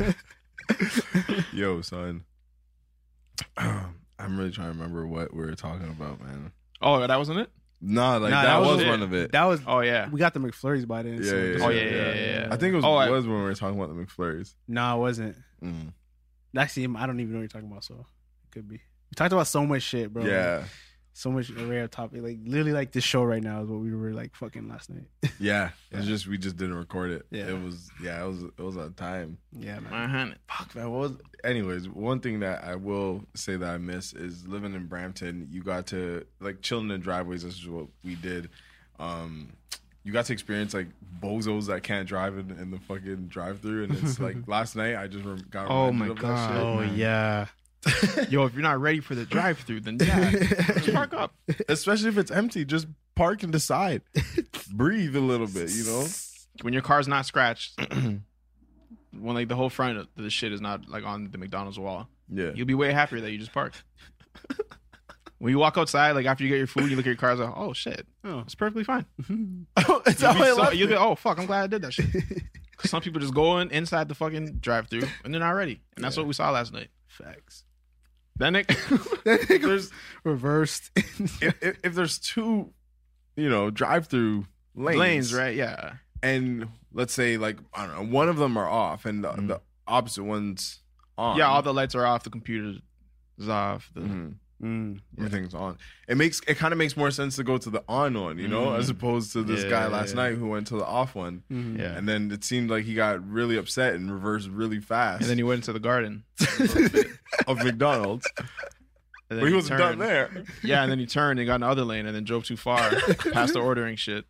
Yo, son. I'm really trying to remember what we were talking about, man. Oh, that wasn't it? Nah, like Nah, that, was it. one of it. That was. Oh yeah. We got the McFlurries by then. yeah, so yeah, this Oh, was- yeah, yeah, yeah, yeah. I think it was, Oh, I- was when we were talking about the McFlurries. No, it wasn't. Mm. Actually, I don't even know what you're talking about. So it could be. We talked about so much shit, bro. Yeah, So much rare topic. Like literally, like this show right now is what we were like fucking last night. yeah. It's just we just didn't record it. Yeah. It was yeah. It was it was a time. yeah, man. one hundred. Fuck man. What was? Anyways, one thing that I will say that I miss is living in Brampton. You got to like chilling in driveways. This is what we did. Um, you got to experience like bozos that can't drive in, in the fucking drive-through, and it's like last night I just rem- got Oh reminded my of God. that shit. Oh yeah. Yo, if you're not ready for the drive-through, then yeah, just park up. Especially if it's empty, just park and decide. Breathe a little bit, you know. When your car's not scratched, when like the whole front of the shit is not like on the McDonald's wall, Yeah. you'll be way happier that you just parked. When you walk outside, like after you get your food, you look at your car, it's like, oh shit, oh, it's perfectly fine. it's You'll how be I so- left you'll it. be, oh fuck, I'm glad I did that shit. 'Cause some people just go in inside the fucking drive-through and they're not ready, and that's what we saw last night. Facts. Then it, There's Reversed. if, if, if there's two, you know, drive-through lanes, lanes, right? Yeah. and let's say like I don't know, one of them are off and the, Mhm. the opposite one's on. Yeah, all the lights are off, the computer's off. The, Mhm. Mm. Everything's on. It makes it kind of makes more sense to go to the on one, you know, Mhm. as opposed to this Yeah, guy yeah, last yeah. night who went to the off one. Mhm. Yeah. And then it seemed like he got really upset and reversed really fast. And then he went into the garden. of McDonald's. And then But he wasn't done turned. there. Yeah, and then he turned and got in the other lane and then drove too far past the ordering shit.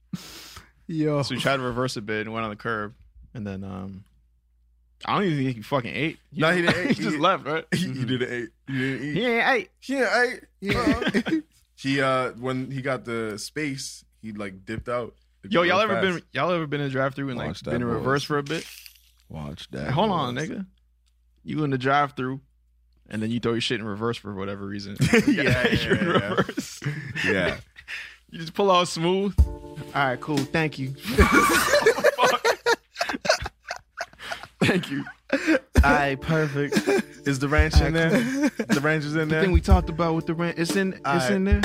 Yo. So he tried to reverse a bit and went on the curb. And then um I don't even think he fucking ate. He No, he just- didn't eat. he just He- left, right? He, he didn't eat. He didn't eat. He ain't ate. Yeah, I, yeah. he uh when he got the space, he like dipped out. Like, Yo, real y'all ever fast. been y'all ever been in a drive-through and like Watch that, been in boys. reverse for a bit? Watch Like, that. hold on, boys. nigga. You in the drive-through and then you throw your shit in reverse for whatever reason. Yeah, You're in yeah, yeah. reverse. Yeah. You just pull out smooth. All right, cool. Thank you. Thank you. All right, perfect. Is the ranch in there? The ranch is in The there. thing we talked about with the rent, it's in, it's Alright. in there.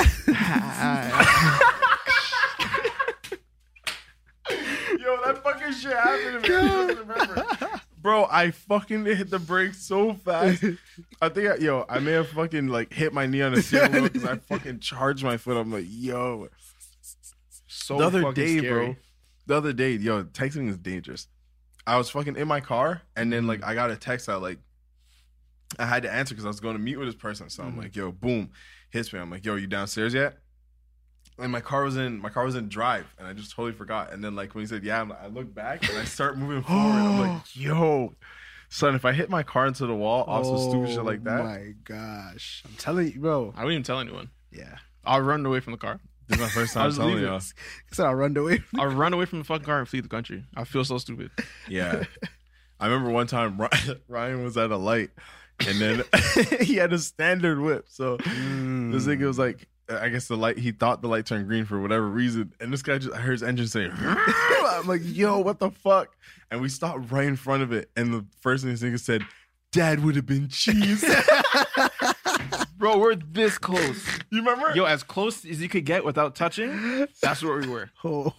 Yo, that fucking shit happened to me. I just remember. Bro, I fucking hit the brakes so fast. I think, I, yo, I may have fucking like hit my knee on the steering wheel because I fucking charged my foot. I'm like, yo. So the other fucking day, scary. bro. The other day, yo, texting is dangerous. I was fucking in my car, and then like I got a text out like I had to answer because I was going to meet with this person. So I'm Mm-hmm. like, yo, boom, hits me. I'm like, yo, you downstairs yet? And my car was in my car was in drive, and I just totally forgot. And then like when he said, yeah, I'm like, I look back and I start moving forward. I'm like, yo, son, if I hit my car into the wall off some stupid shit like that, Oh my gosh. I'm telling you, bro. I wouldn't even tell anyone. Yeah. I'll run away from the car. this is my first I'll time just telling leave it. y'all. So I run away. I'll run away from the fucking car and flee the country. I feel so stupid. Yeah. I remember one time Ryan, Ryan was at a light and then he had a standard whip. So this nigga was like, I guess the light, he thought the light turned green for whatever reason. And this guy just, I heard his engine saying, I'm like, yo, what the fuck? And we stopped right in front of it. And the first thing this nigga said, Dad would have been cheese. Bro, we're this close. You remember? Yo, as close as you could get without touching, that's where we were. Oh.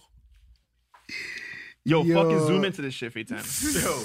Yo, Yo. fucking zoom into this shit, Feitan. Yo.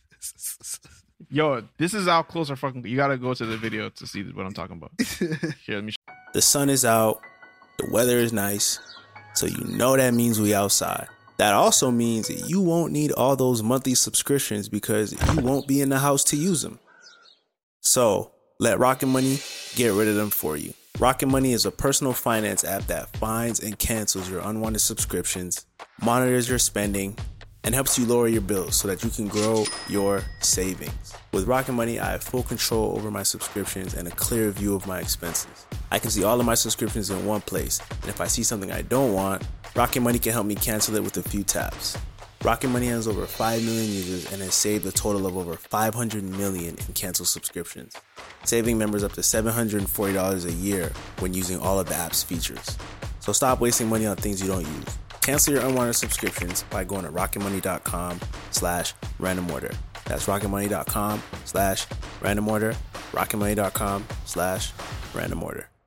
Yo, this is how close our fucking. You gotta go to the video to see what I'm talking about. Here, let me. The sun is out, the weather is nice, so you know that means we outside. That also means that you won't need all those monthly subscriptions because you won't be in the house to use them. So, let Rocket Money get rid of them for you. Rocket Money is a personal finance app that finds and cancels your unwanted subscriptions, monitors your spending, and helps you lower your bills so that you can grow your savings. With Rocket Money, I have full control over my subscriptions and a clear view of my expenses. I can see all of my subscriptions in one place, and if I see something I don't want, Rocket Money can help me cancel it with a few taps. Rocket Money has over five million users and has saved a total of over five hundred million in canceled subscriptions, saving members up to seven hundred forty dollars a year when using all of the app's features. So stop wasting money on things you don't use. Cancel your unwanted subscriptions by going to rocketmoney.com slash random order. That's rocketmoney.com slash random order, rocketmoney.com slash random order.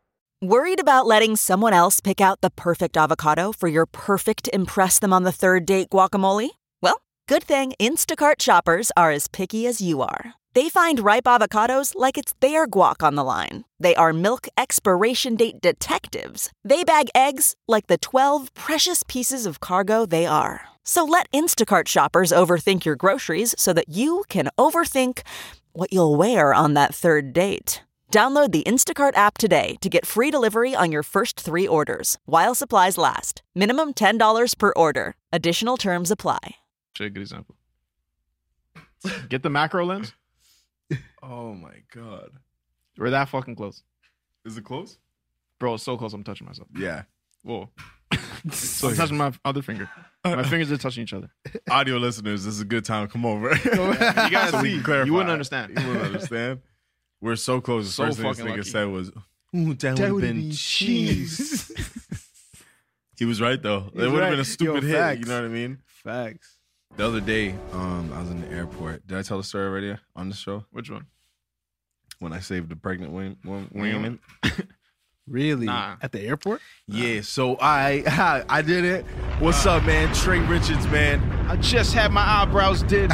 Worried about letting someone else pick out the perfect avocado for your perfect impress them on the third date guacamole? Well, good thing Instacart shoppers are as picky as you are. They find ripe avocados like it's their guac on the line. They are milk expiration date detectives. They bag eggs like the twelve precious pieces of cargo they are. So let Instacart shoppers overthink your groceries so that you can overthink what you'll wear on that third date. Download the Instacart app today to get free delivery on your first three orders, while supplies last. Minimum ten dollars per order. Additional terms apply. Should a good example. Get the macro lens. Oh my god. We're that fucking close. Is it close? Bro, it's so close I'm touching myself. Yeah. Whoa. So I'm touching my other finger. My fingers are touching each other. Audio listeners, this is a good time. Come over. You gotta So we see. can clarify. You wouldn't understand. You wouldn't understand. We're so close. The So first thing this fucking nigga lucky. said was, "Ooh, that, That would have would been be cheese." He was right though. He's It would have right. been a stupid Yo, hit. facts. You know what I mean? Facts. The other day, um, I was in the airport. Did I tell the story already on the show Which one? when I saved the pregnant women? women? Really? Nah. At the airport? Yeah. So I, I did it. What's up, man? Trey Richards, man. I just had my eyebrows did.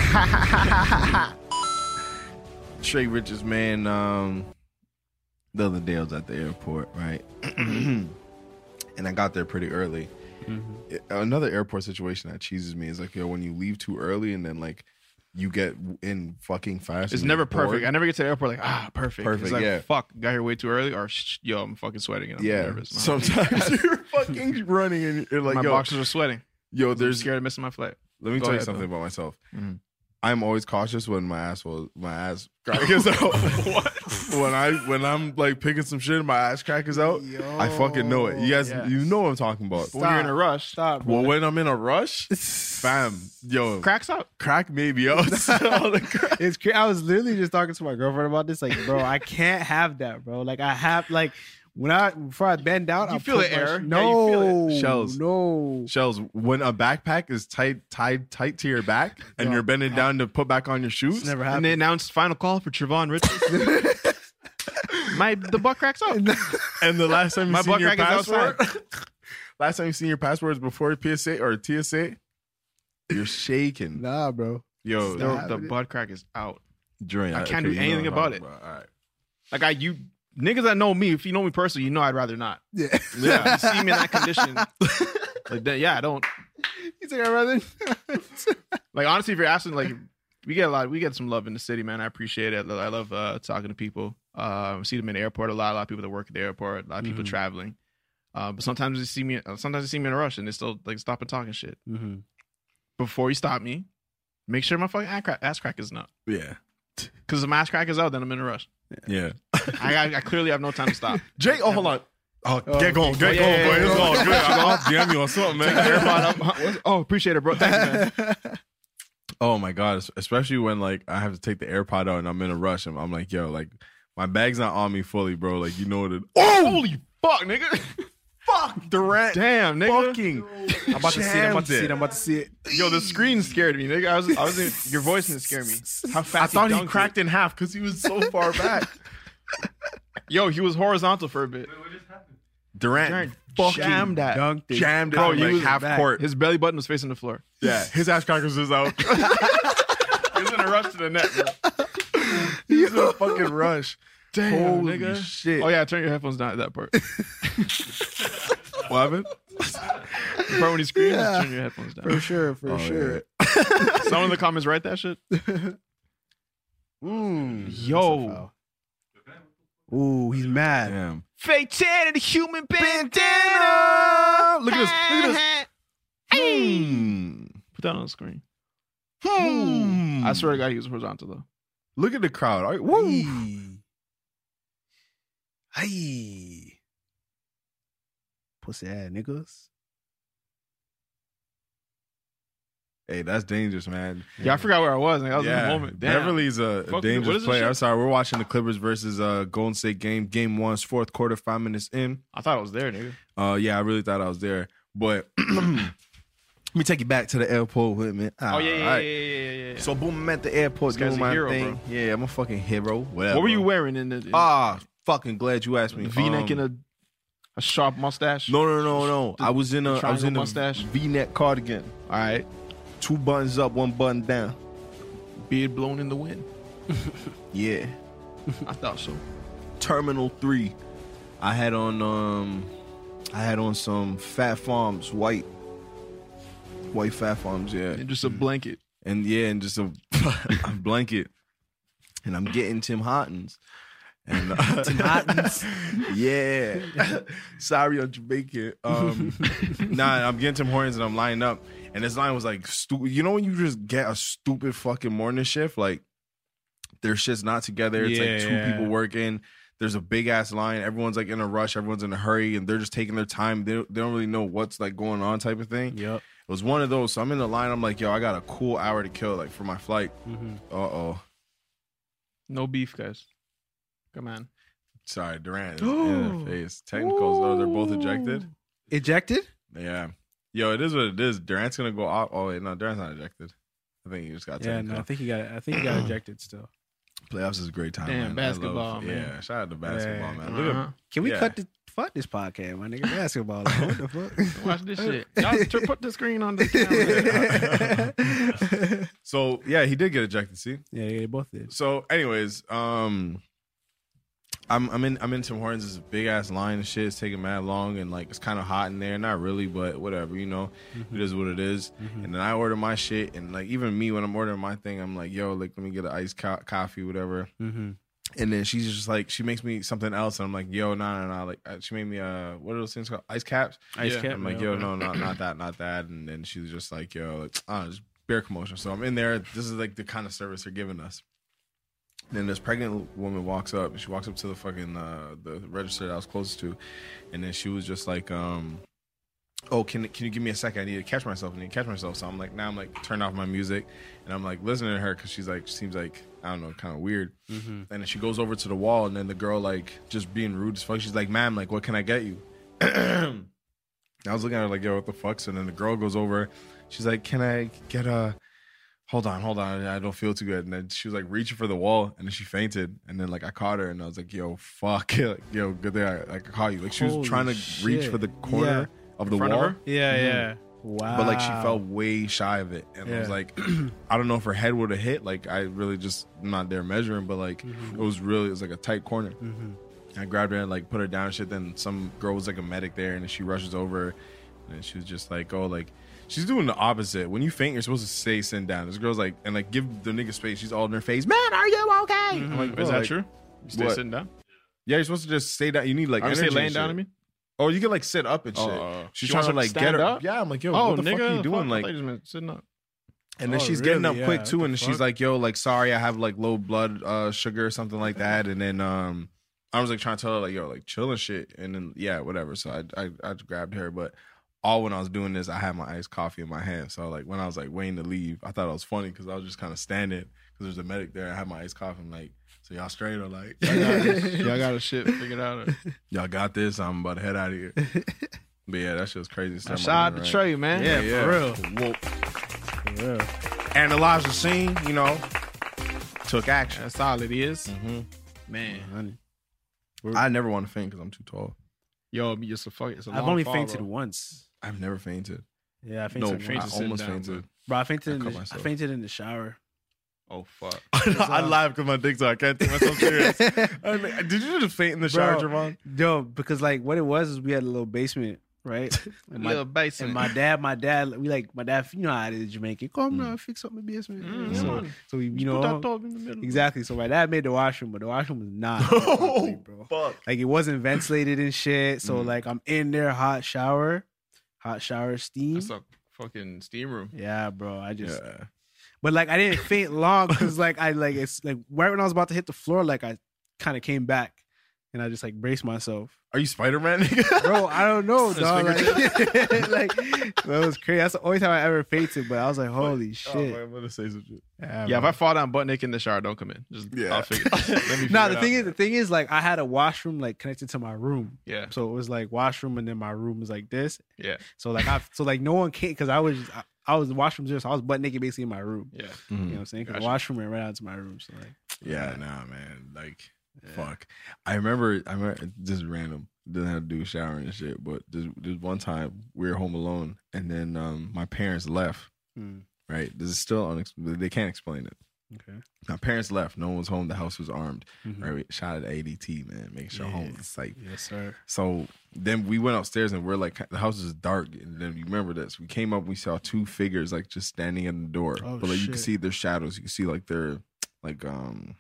Trey Richards, man. Um, the other day I was at the airport, right? And I got there pretty early. Mm-hmm. It- another airport situation that cheeses me is like, yo, when you leave too early and then like you get in fucking fast. It's and never you're perfect. bored. I never get to the airport like, ah, perfect. Perfect, It's like, yeah. fuck, got here way too early, or sh- yo, I'm fucking sweating and I'm Yeah. nervous. Sometimes you're fucking running and you're like, my yo, boxers are sweating. yo, I'm there's. scared of missing my flight. Let me Go tell you ahead, something though. about myself. Mhm. I'm always cautious when my ass will, my ass crack is out. What? When I when I'm like picking some shit and my ass crack is out, I fucking know it. You guys, Yes. you know what I'm talking about. But when you're in a rush, Stop. Well, Bro. when I'm in a rush, fam, yo, cracks out. crack maybe out. All the crack. It's cra- I was literally just talking to my girlfriend about this. Like, bro, I can't have that, bro. Like, I have like when I before I bend down, You I'll feel put the my air. sh- Yeah, No, you feel it. Shells. No. Shells, when a backpack is tight, tied tight to your back, and Yo, you're bending down to put back on your shoes, It's never And happened. they announced final call for Trevon Richards. My the butt cracks out. and the last time you My seen butt your crack is password, last time you seen your passwords before P S A or T S A, you're shaking. Nah, bro. Yo, The, Stop the it. butt crack is out. Dre, I can't okay, do you know anything what I'm about talking All right. Like I, you niggas that know me, if you know me personally, you know I'd rather not. Yeah. Yeah, you see me in that condition. Like that, yeah, I don't. He's like, I'd rather. Like honestly, if you're asking, like we get a lot, we get some love in the city, man. I appreciate it. I love uh, talking to people. Uh, I see them in the airport a lot. A lot of people that work at the airport. A lot of people Mhm. traveling. Uh, but sometimes they see me. Sometimes they see me in a rush, and they still like stop and talking shit. Mm-hmm. Before you stop me, make sure my fucking ass crack, ass crack is not. Yeah, Because if my ass crack is out, then I'm in a rush. yeah. I, I, I clearly have no time to stop. Jay, oh hold on. Oh, Oh, get going, get yeah, going, yeah, boy. yeah, It's yeah. all good. I'll D M you on something, Take the man. AirPod up. Huh? Oh, appreciate it, bro. Thank you, man. Oh my god, especially when like I have to take the AirPod out and I'm in a rush and I'm like, yo, like my bag's not on me fully, bro. Like you know what it. Oh, holy fuck, nigga. Fuck Durant. Damn, nigga. Fucking. I'm about to see it. I'm about to see it. jammed I'm about to see it. Yo, the screen scared me, nigga. I was, I was in, your voice didn't scare me. How fast I thought he dunked cracked it. in half because he was so far back. Yo, he was horizontal for a bit. Durant, Durant fucking jammed that. Dunked it. jammed it Bro, from, he like was half back. court. His belly button was facing the floor. Yeah, his ass crackers was out. He was in a rush to the net, bro. He's in a fucking rush. Damn, Holy nigga. shit. Oh yeah, turn your headphones down at that part. What happened? The part when he screams, Yeah. turn your headphones down. For sure, for Oh, sure. Someone in the comments write that shit. Mm, Yo. Ooh, he's mad. Damn. Fatality, human Bandana! Look at this. Look at this. Hmm. Put that on the screen. Hmm. I swear to God, he was horizontal though. Look at the crowd. All right. Woo. Hey. Pussy ass niggas. Hey, that's dangerous, man. Yeah, I forgot where I was. Like, I was in the moment. Damn. Beverly's a, a Fuck, what dangerous is this player. shit? I'm sorry. We're watching the Clippers versus uh, Golden State game. Game one's fourth quarter, five minutes in. I thought I was there, nigga. Uh, yeah, I really thought I was there. But let me take you back to the airport with me. Oh yeah, yeah, yeah, Alright. yeah, yeah, yeah, yeah. So boom, I'm at the airport This guy's doing a my hero, thing. bro. Yeah, I'm a fucking hero. Whatever. What were you wearing in the in Ah, fucking glad you asked me. V-neck Um, and a A sharp mustache. No, no, no, no. The- I was in the a I was in triangle a mustache? V-neck cardigan. All right, two buttons up, one button down. Beard blown in the wind. Yeah. I thought so. Terminal three. I had on um, I had on some Fat Farms white, white Fat Farms. Yeah, And just a blanket. and yeah, and just a, a blanket. And I'm getting Tim Hortons. And uh, Tim Hortons. yeah. Sorry, I'm Jamaican. Um, nah, I'm getting Tim Hortons and I'm lining up. And this line was like stupid. You know when you just get a stupid fucking morning shift, like their shit's not together. It's Yeah, like two yeah. people working. There's a big ass line. Everyone's like in a rush. Everyone's in a hurry, and they're just taking their time. They don't, they don't really know what's like going on, type of thing. Yep. It was one of those. So I'm in the line. I'm like, yo, I got a cool hour to kill, like for my flight. Mm-hmm. Uh oh. No beef, guys. Come on. Sorry, Durant is in the face. Technicals, though, they're both ejected. Ejected? Yeah. Yo, it is what it is. Durant's gonna go off. Oh wait, no, Durant's not ejected. I think he just got Yeah, technical. no, I think he got. I think he got ejected still. Playoffs is a great time. Damn, man. I basketball, love- man. Yeah, shout out to basketball, Yeah. man. Look Uh-huh. Can we Yeah. cut the fuck this podcast, my nigga? Basketball. Like, what the fuck? Watch this shit. Y'all t- put the screen on the camera. at. So yeah, he did get ejected. See. Yeah, yeah, they both did. So, anyways, um, I'm I'm in I'm in Tim Hortons. It's a big ass line and shit. It's taking mad long, and like it's kind of hot in there. Not really, but whatever, you know. Mm-hmm. It is what it is. And then I order my shit, and like even me when I'm ordering my thing, I'm like, yo, like let me get an iced co- coffee, whatever. Mm-hmm. And then she's just like, she makes me something else, and I'm like, yo, no, no, no. Like uh, she made me uh, what are those things called? Ice caps. Ice Yeah. cap. I'm like, yo, no, not not that, not that. And then she was just like, yo, like, ah, just beer commotion. So I'm in there. This is like the kind of service they're giving us. Then this pregnant woman walks up. She walks up to the fucking uh, the register that I was closest to, and then she was just like, um, "Oh, can can you give me a second? I need to catch myself. I need to catch myself." So I'm like, now I'm like, turn off my music, and I'm like listening to her because she's like, seems like I don't know, kind of weird. Mm-hmm. And then she goes over to the wall, and then the girl like just being rude as fuck. She's like, "Ma'am, like, what can I get you?" I was looking at her like, yo, what the fuck? So then the girl goes over. She's like, can I get a... Hold on, hold on. I don't feel too good. And then she was like reaching for the wall, and then she fainted. And then like I caught her, and I was like, yo, fuck. Like, yo, good thing I, like, I caught you. Like she was Holy trying to reach shit. for the corner of the front of wall. her? Yeah, Mhm. yeah. Wow. But like she felt way shy of it. And I was Yeah. like, I don't know if her head would have hit. Like I really just, I'm not there measuring, but like Mm-hmm. it was really, it was like a tight corner. I grabbed her and like put her down and shit. Then some girl was like a medic there, and then she rushes over, and she was just like, "Oh, like she's doing the opposite. When you faint, you're supposed to stay sitting down." This girl's like, and like give the nigga space. She's all in her face. Man, are you okay? I'm like, Is "Bro, that like, true? You stay what? sitting down? Yeah, you're supposed to just stay down. You need like Are you energy say laying and down shit. to me? Oh, you can like sit up and shit. Oh, she's she trying wants to to like stand get her. up? Yeah, I'm like, yo, Oh, what the nigga, fuck are you doing? I Like, thought you just meant sitting up. and then Oh, she's getting up really? quick Yeah, too, what and the she's fuck? like, "Yo, like, sorry, I have like low blood uh, sugar or something like that." And then um, I was like trying to tell her like, "Yo, like, chill and shit." And then yeah, whatever. So I I, I grabbed her, but all when I was doing this, I had my iced coffee in my hand. So like when I was like waiting to leave, I thought it was funny because I was just kind of standing because there's a medic there. I had my iced coffee. I'm like, "So y'all straight or like, Y'all got this. Y'all got a shit figured out. y'all got this? I'm about to head out of here." But yeah, that shit was crazy. Now, shout out to Trey, man. Yeah, for real. Whoa. For real. Analyzed the scene, you know, took action. That's all it is. Mm-hmm. Man. Honey. I never want to faint because I'm too tall. Yo, me just a fuck. It's a I've long only fall, fainted bro. once. I've never fainted. Yeah, I No, fainted. fainted I once. sitting almost down, fainted. Bro, I fainted. I In cut the, I myself. fainted in the shower. Oh, fuck. I laugh because my dick's out. I can't take myself serious. I'm like, did you just faint in the shower, Bro, Javon? Yo, because like what it was is we had a little basement, right? And my, Little basement. and my dad, my dad, we like my dad. You know how it is, Jamaican. Come Mm. now, fix up my basement. Mm, so, man. so we, you Put know, that tub in the middle. exactly. So my dad made the washroom, but the washroom was not, Oh, properly, bro. fuck. Like it wasn't ventilated and shit. So Mm. like I'm in there, hot shower, hot shower steam. That's a fucking steam room. Yeah, bro. I just, Yeah. but like I didn't faint long because like I like it's like right when I was about to hit the floor, like I kind of came back and I just like braced myself. Are you Spider-Man, nigga? Bro, I don't know, His dog. Like, like that was crazy. That's the only time I ever fainted. But I was like, holy Oh, shit. man, I'm going to say some shit. yeah, Yeah, if bro. I fall down butt naked in the shower, don't come in. Just Yeah. I'll figure. Let me figure Nah, it the out. thing is, the thing is, like, I had a washroom like connected to my room, Yeah, so it was like washroom, and then my room was like this. yeah, So like, I, so like, no one came because I was, I, I was the washroom there, so I was butt naked basically in my room. yeah. You know what I'm saying? Because the Gotcha. washroom ran right out to my room. So like, Yeah, nah, man. Like, Fuck. I remember. I remember just random. Didn't have to do showering and shit. But there's, there's one time we were home alone, and then um, my parents left. Mm. Right. This is still unex- they can't explain it. Okay. My parents left. No one was home. The house was armed. Mhm. Right. Shout out to A D T, man. Making sure Yeah. home is safe. Yes, sir. So then we went upstairs and we're like, the house is dark. And then you remember this. We came up, we saw two figures like just standing at the door. Oh, but like you can shit. see their shadows. You can see like their like um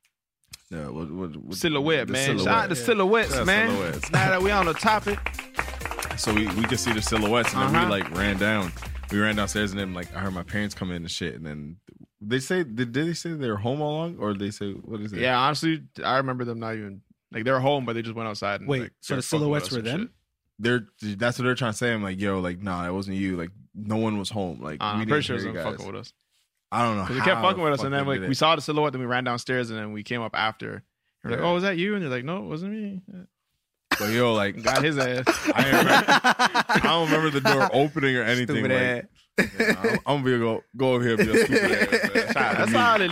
yeah, what, what, what Silhouette, the man. silhouette. Shout out to silhouettes, Yeah, man. silhouettes. Now that we on the topic. So we, we could see the silhouettes and then Uh-huh. we like ran down. We ran downstairs and then like I heard my parents come in and shit. And then they say did, did they say they were home all along or did they say what is it? Yeah, honestly, I remember them not even like they were home, but they just went outside. And, Wait, like, so they the were fucking with silhouettes us were and them? shit. They're that's what they're trying to say. I'm like, yo, like, nah, it wasn't you. Like, no one was home. Like, Uh, we I'm didn't pretty sure it hear was you them guys. fucking with us. I don't know. Because they how kept fucking with us, the and fuck then they like did we it. saw the silhouette, then we ran downstairs, and then we came up after. We're like, Yeah. "Oh, was that you?" And they're like, "No, it wasn't me." But yo, like, Got his ass. I, remember, I don't remember the door opening or anything. Stupid Like, ass. yeah, I'm, I'm gonna go go over here and be a stupid ass. Man. Shout out to That's me. all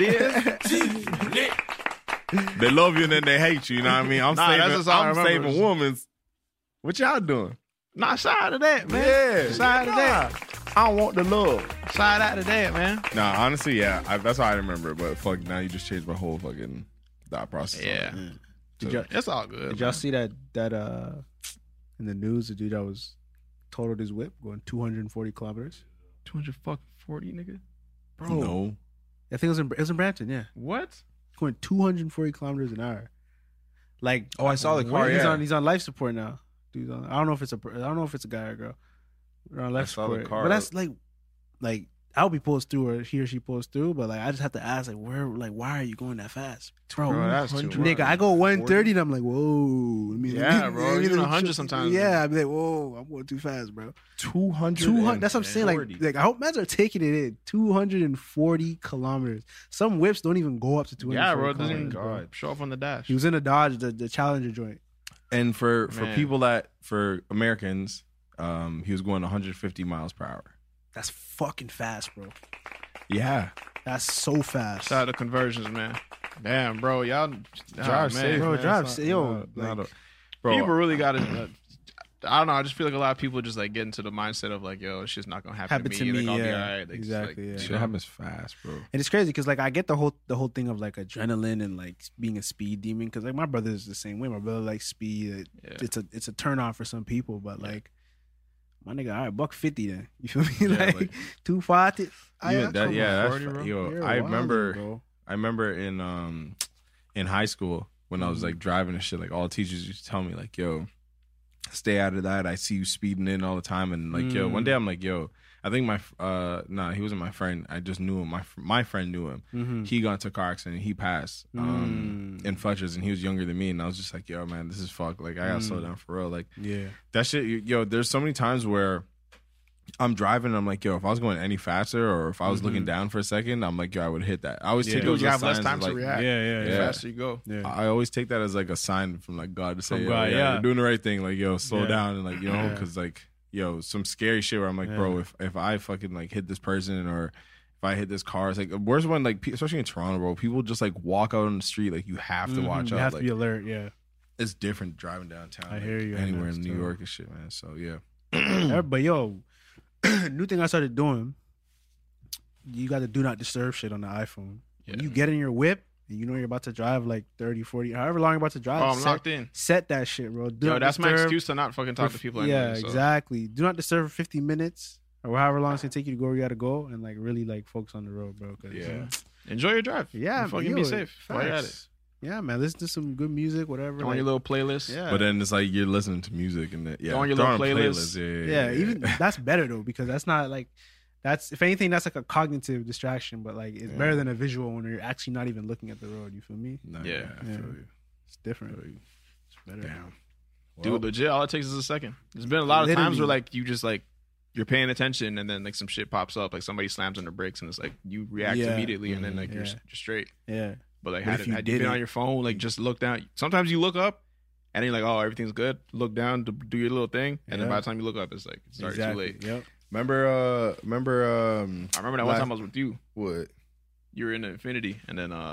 it is. They love you and then they hate you. You know what I mean? I'm Nah, that's saving. just all I I'm remember. saving women's. What y'all doing? Nah, shout out to that, man. Yeah, Shout out to that. I don't want the love. Shout out to that, man. Nah, honestly, yeah, I, that's how I remember. it. But fuck, now you just changed my whole fucking thought process. on Yeah. it. Did y'all, It's all good. did y'all man. see that that uh in the news, the dude that was totaled his whip going two hundred forty kilometers? two hundred fucking forty, nigga? Bro, No. I think it was in it was in Brampton. Yeah, What? going two hundred forty kilometers an hour. Like, Oh, I saw the car, He's yeah. on he's on life support now. Dude's on, I don't know if it's a I don't know if it's a guy or a girl. We're on life saw the support, car. but that's like like I hope he pulls through or he or she pulls through. But like I just have to ask like where like why are you going that fast, bro? Bro, that's too Nigga, much. I go one thirty and I'm like, whoa. I mean, Yeah, bro, even one hundred sometimes. Yeah, I'm like, whoa, I'm going too fast, bro. two hundred. Two hundred. That's what I'm saying. Like, like I hope mans are taking it in. Two hundred and forty kilometers. Some whips don't even go up to two hundred. Yeah, bro. It doesn't even kilometers, bro. show off on the dash. He was in a Dodge, the, the Challenger joint. And for for Man. people that for Americans, um, he was going one hundred fifty miles per hour. That's fucking fast, bro. Yeah, That's so fast. Shout out to conversions, man. Damn, bro, y'all drive oh, man. safe, bro, man. drive It's safe. Yo, not- not like- a- bro. People really got to. I don't know. I just feel like a lot of people just like get into the mindset of like, yo, it's just not gonna happen, Happen to to me. me, like, I'll be yeah. all right. Like, Exactly, Just, yeah. like, shit you know. happens fast, bro. And it's crazy because like I get the whole the whole thing of like adrenaline and like being a speed demon because like my brother is the same way. My brother likes speed. It- Yeah. It's a it's a turn on for some people, but like my nigga, all right, buck fifty then. You feel me? Yeah, like, like- two forty. Yeah, that, yeah, that's forty, bro. yo. You're I wildin', remember, bro. I remember in um in high school when I was like driving and shit. Like all teachers used to tell me like, yo, stay out of that. I see you speeding in all the time, and like, yo, one day I'm like, yo, I think my uh nah, he wasn't my friend. I just knew him. My fr- my friend knew him. Mm-hmm. He got into a car accident. He passed um Mm. in Fletcher's, and he was younger than me. And I was just like, yo, man, this is fuck. Like I gotta slow down for real. Like Yeah. that shit. Yo, there's so many times where I'm driving and I'm like, yo, if I was going any faster or if I was looking down for a second, I'm like, yo, I would hit that. I always Yeah. take Dude, those you as have less signs time of, to like, react. Yeah, yeah, The yeah. faster you go. Yeah. I always take that as like a sign from like God to say, From yo, God, yeah, yeah. you're doing the right thing. Like, yo, slow Yeah. down and like, you know, Yeah. because like, yo, some scary shit where I'm like, bro, Yeah. if if I fucking like hit this person or if I hit this car, it's like worse when like pe- especially in Toronto, bro, people just like walk out on the street like you have to Mhm. watch You out. have like to be alert. Yeah. it's different driving downtown. I like, hear you on anywhere that in New stuff. York and shit, man. So yeah, Yeah, but yo, new thing I started doing, you got to do not disturb shit on the iPhone. When Yeah. you get in your whip and you know you're about to drive like thirty, forty, however long you're about to drive, Oh, I'm set, locked in. set that shit, bro. Do Yo, not that's my disturb excuse to not fucking talk to people. Yeah, Anyway, so. exactly. Do not disturb for fifty minutes or however long it's going to take you to go where you got to go and like really like focus on the road, bro. 'cause, Yeah. Enjoy your drive. Yeah, And fucking yo, be safe. While you're at it. facts. Yeah, man. Listen to some good music, whatever. Go on like- your little playlist. yeah. but then it's like you're listening to music and that, yeah, Go on your throw little on playlist. playlists, Yeah, yeah, even that's better though because that's not like that's if anything that's like a cognitive distraction, but like it's Yeah. better than a visual when you're actually not even looking at the road. You feel me? No, Yeah. yeah, I Yeah. feel you. It's different. Feel you. It's better. Damn. Dude, legit, all it takes is a second. There's been a lot of times where Literally. like you just like you're paying attention and then like some shit pops up, like somebody slams on the brakes and it's like you react Yeah. immediately and then Mhm. like you're, Yeah. you're straight. Yeah. But like But had, if it, you had you been didn't- on your phone, like just look down. Sometimes you look up and then you're like, oh, everything's good. Look down to do your little thing, and then Yeah. by the time you look up, it's like it's already Exactly. too late. Yep. Remember, uh, remember, um, I remember that one Last- time I was with you. what? You were in the Infinity, and then uh,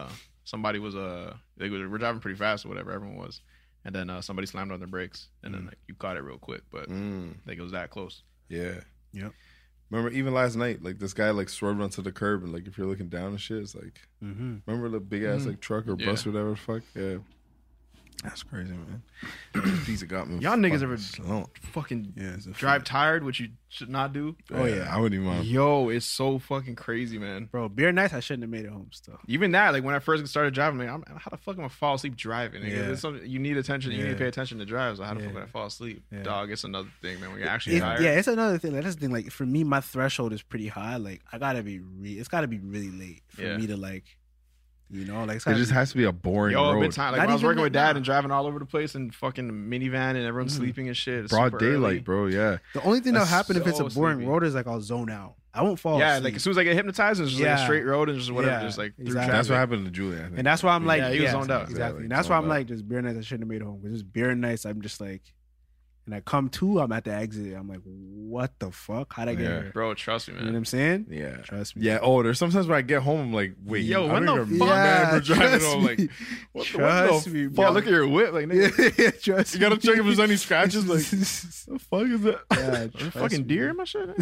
somebody was uh they were, were driving pretty fast or whatever, everyone was, and then uh, somebody slammed on their brakes, and then like you caught it real quick, but Mm. I think it was that close. Yeah. Yep. Remember, even last night, like this guy like swerved onto the curb, and like if you're looking down and shit, it's like, Mm-hmm. remember the big ass like truck or Yeah. bus or whatever the fuck? Yeah. That's crazy, man. This pizza got me. Y'all niggas fucking ever slumped. fucking Yeah, it's a drive tired, which you should not do? Oh yeah, I wouldn't even. Yo, it's so fucking crazy, man. Bro, beer nights, I shouldn't have made it home still. Even that, like when I first started driving, like, I'm, how the fuck am I fall asleep driving? Nigga? Yeah. It's something, you need attention. You need Yeah. to pay attention to drive. So how the Yeah. fuck would I fall asleep? Yeah. Dog, it's another thing, man. When you're actually It- tired. yeah, it's another thing. Like that's the thing. Like for me, my threshold is pretty high. Like I gotta be, re- it's gotta be really late for Yeah. me to like, you know, like it's It gotta just be- has to be a boring Yo, I've been road. time. Like Not when I was even working that with dad now. and driving all over the place in fucking minivan and everyone's Mhm. sleeping and shit. It's Broad super daylight, early. bro. Yeah. The only thing that'll That's happen if it's a so boring sleepy. road is like I'll zone out. I won't fall Yeah, asleep. like as soon as I get hypnotized, it's just like a Yeah. straight road and just whatever, Yeah, just like through exactly. traffic. That's what happened to Julian. I think. and that's why I'm like, Yeah, yeah, he was zoned out. exactly. Yeah, And that's why I'm zoned out. like, just beer nights I shouldn't have made it home. Because just beer nights, I'm just like, and I come to, I'm at the exit. I'm like, what the fuck? How'd I get Yeah. here? Bro, trust me, You know what man. I'm saying? Yeah. Trust me. Yeah. Oh, there's sometimes when I get home, I'm like, wait, Yo, I when don't the even fuck- remember Yeah, driving trust home. Like, me. what the, Trust what the me, fuck? bro. Yeah, look at your whip, like Yeah, nigga. yeah, trust You gotta me. check if there's any scratches. Like, the fuck is that? Yeah, There's trust fucking me. deer in my shit.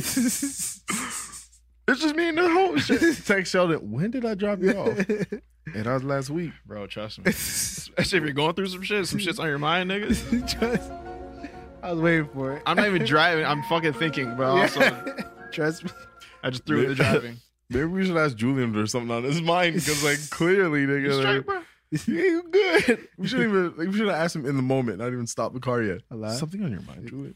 It's just me and the whole shit. Text Sheldon, when did I drop you off? And that was last week. Bro, trust me. Especially if you're going through some shit, some shit's on your mind, nigga. Trust- I was waiting for it. I'm not even driving. I'm fucking thinking, bro. Also, Trust me. I just threw in the driving. Maybe we should ask Julian if there's something on his mind because, like, clearly, You nigga, straight, like, bro? yeah, you good. We shouldn't even. Like, we should have asked him in the moment, not even stop the car yet. A lot. Something on your mind, Julian?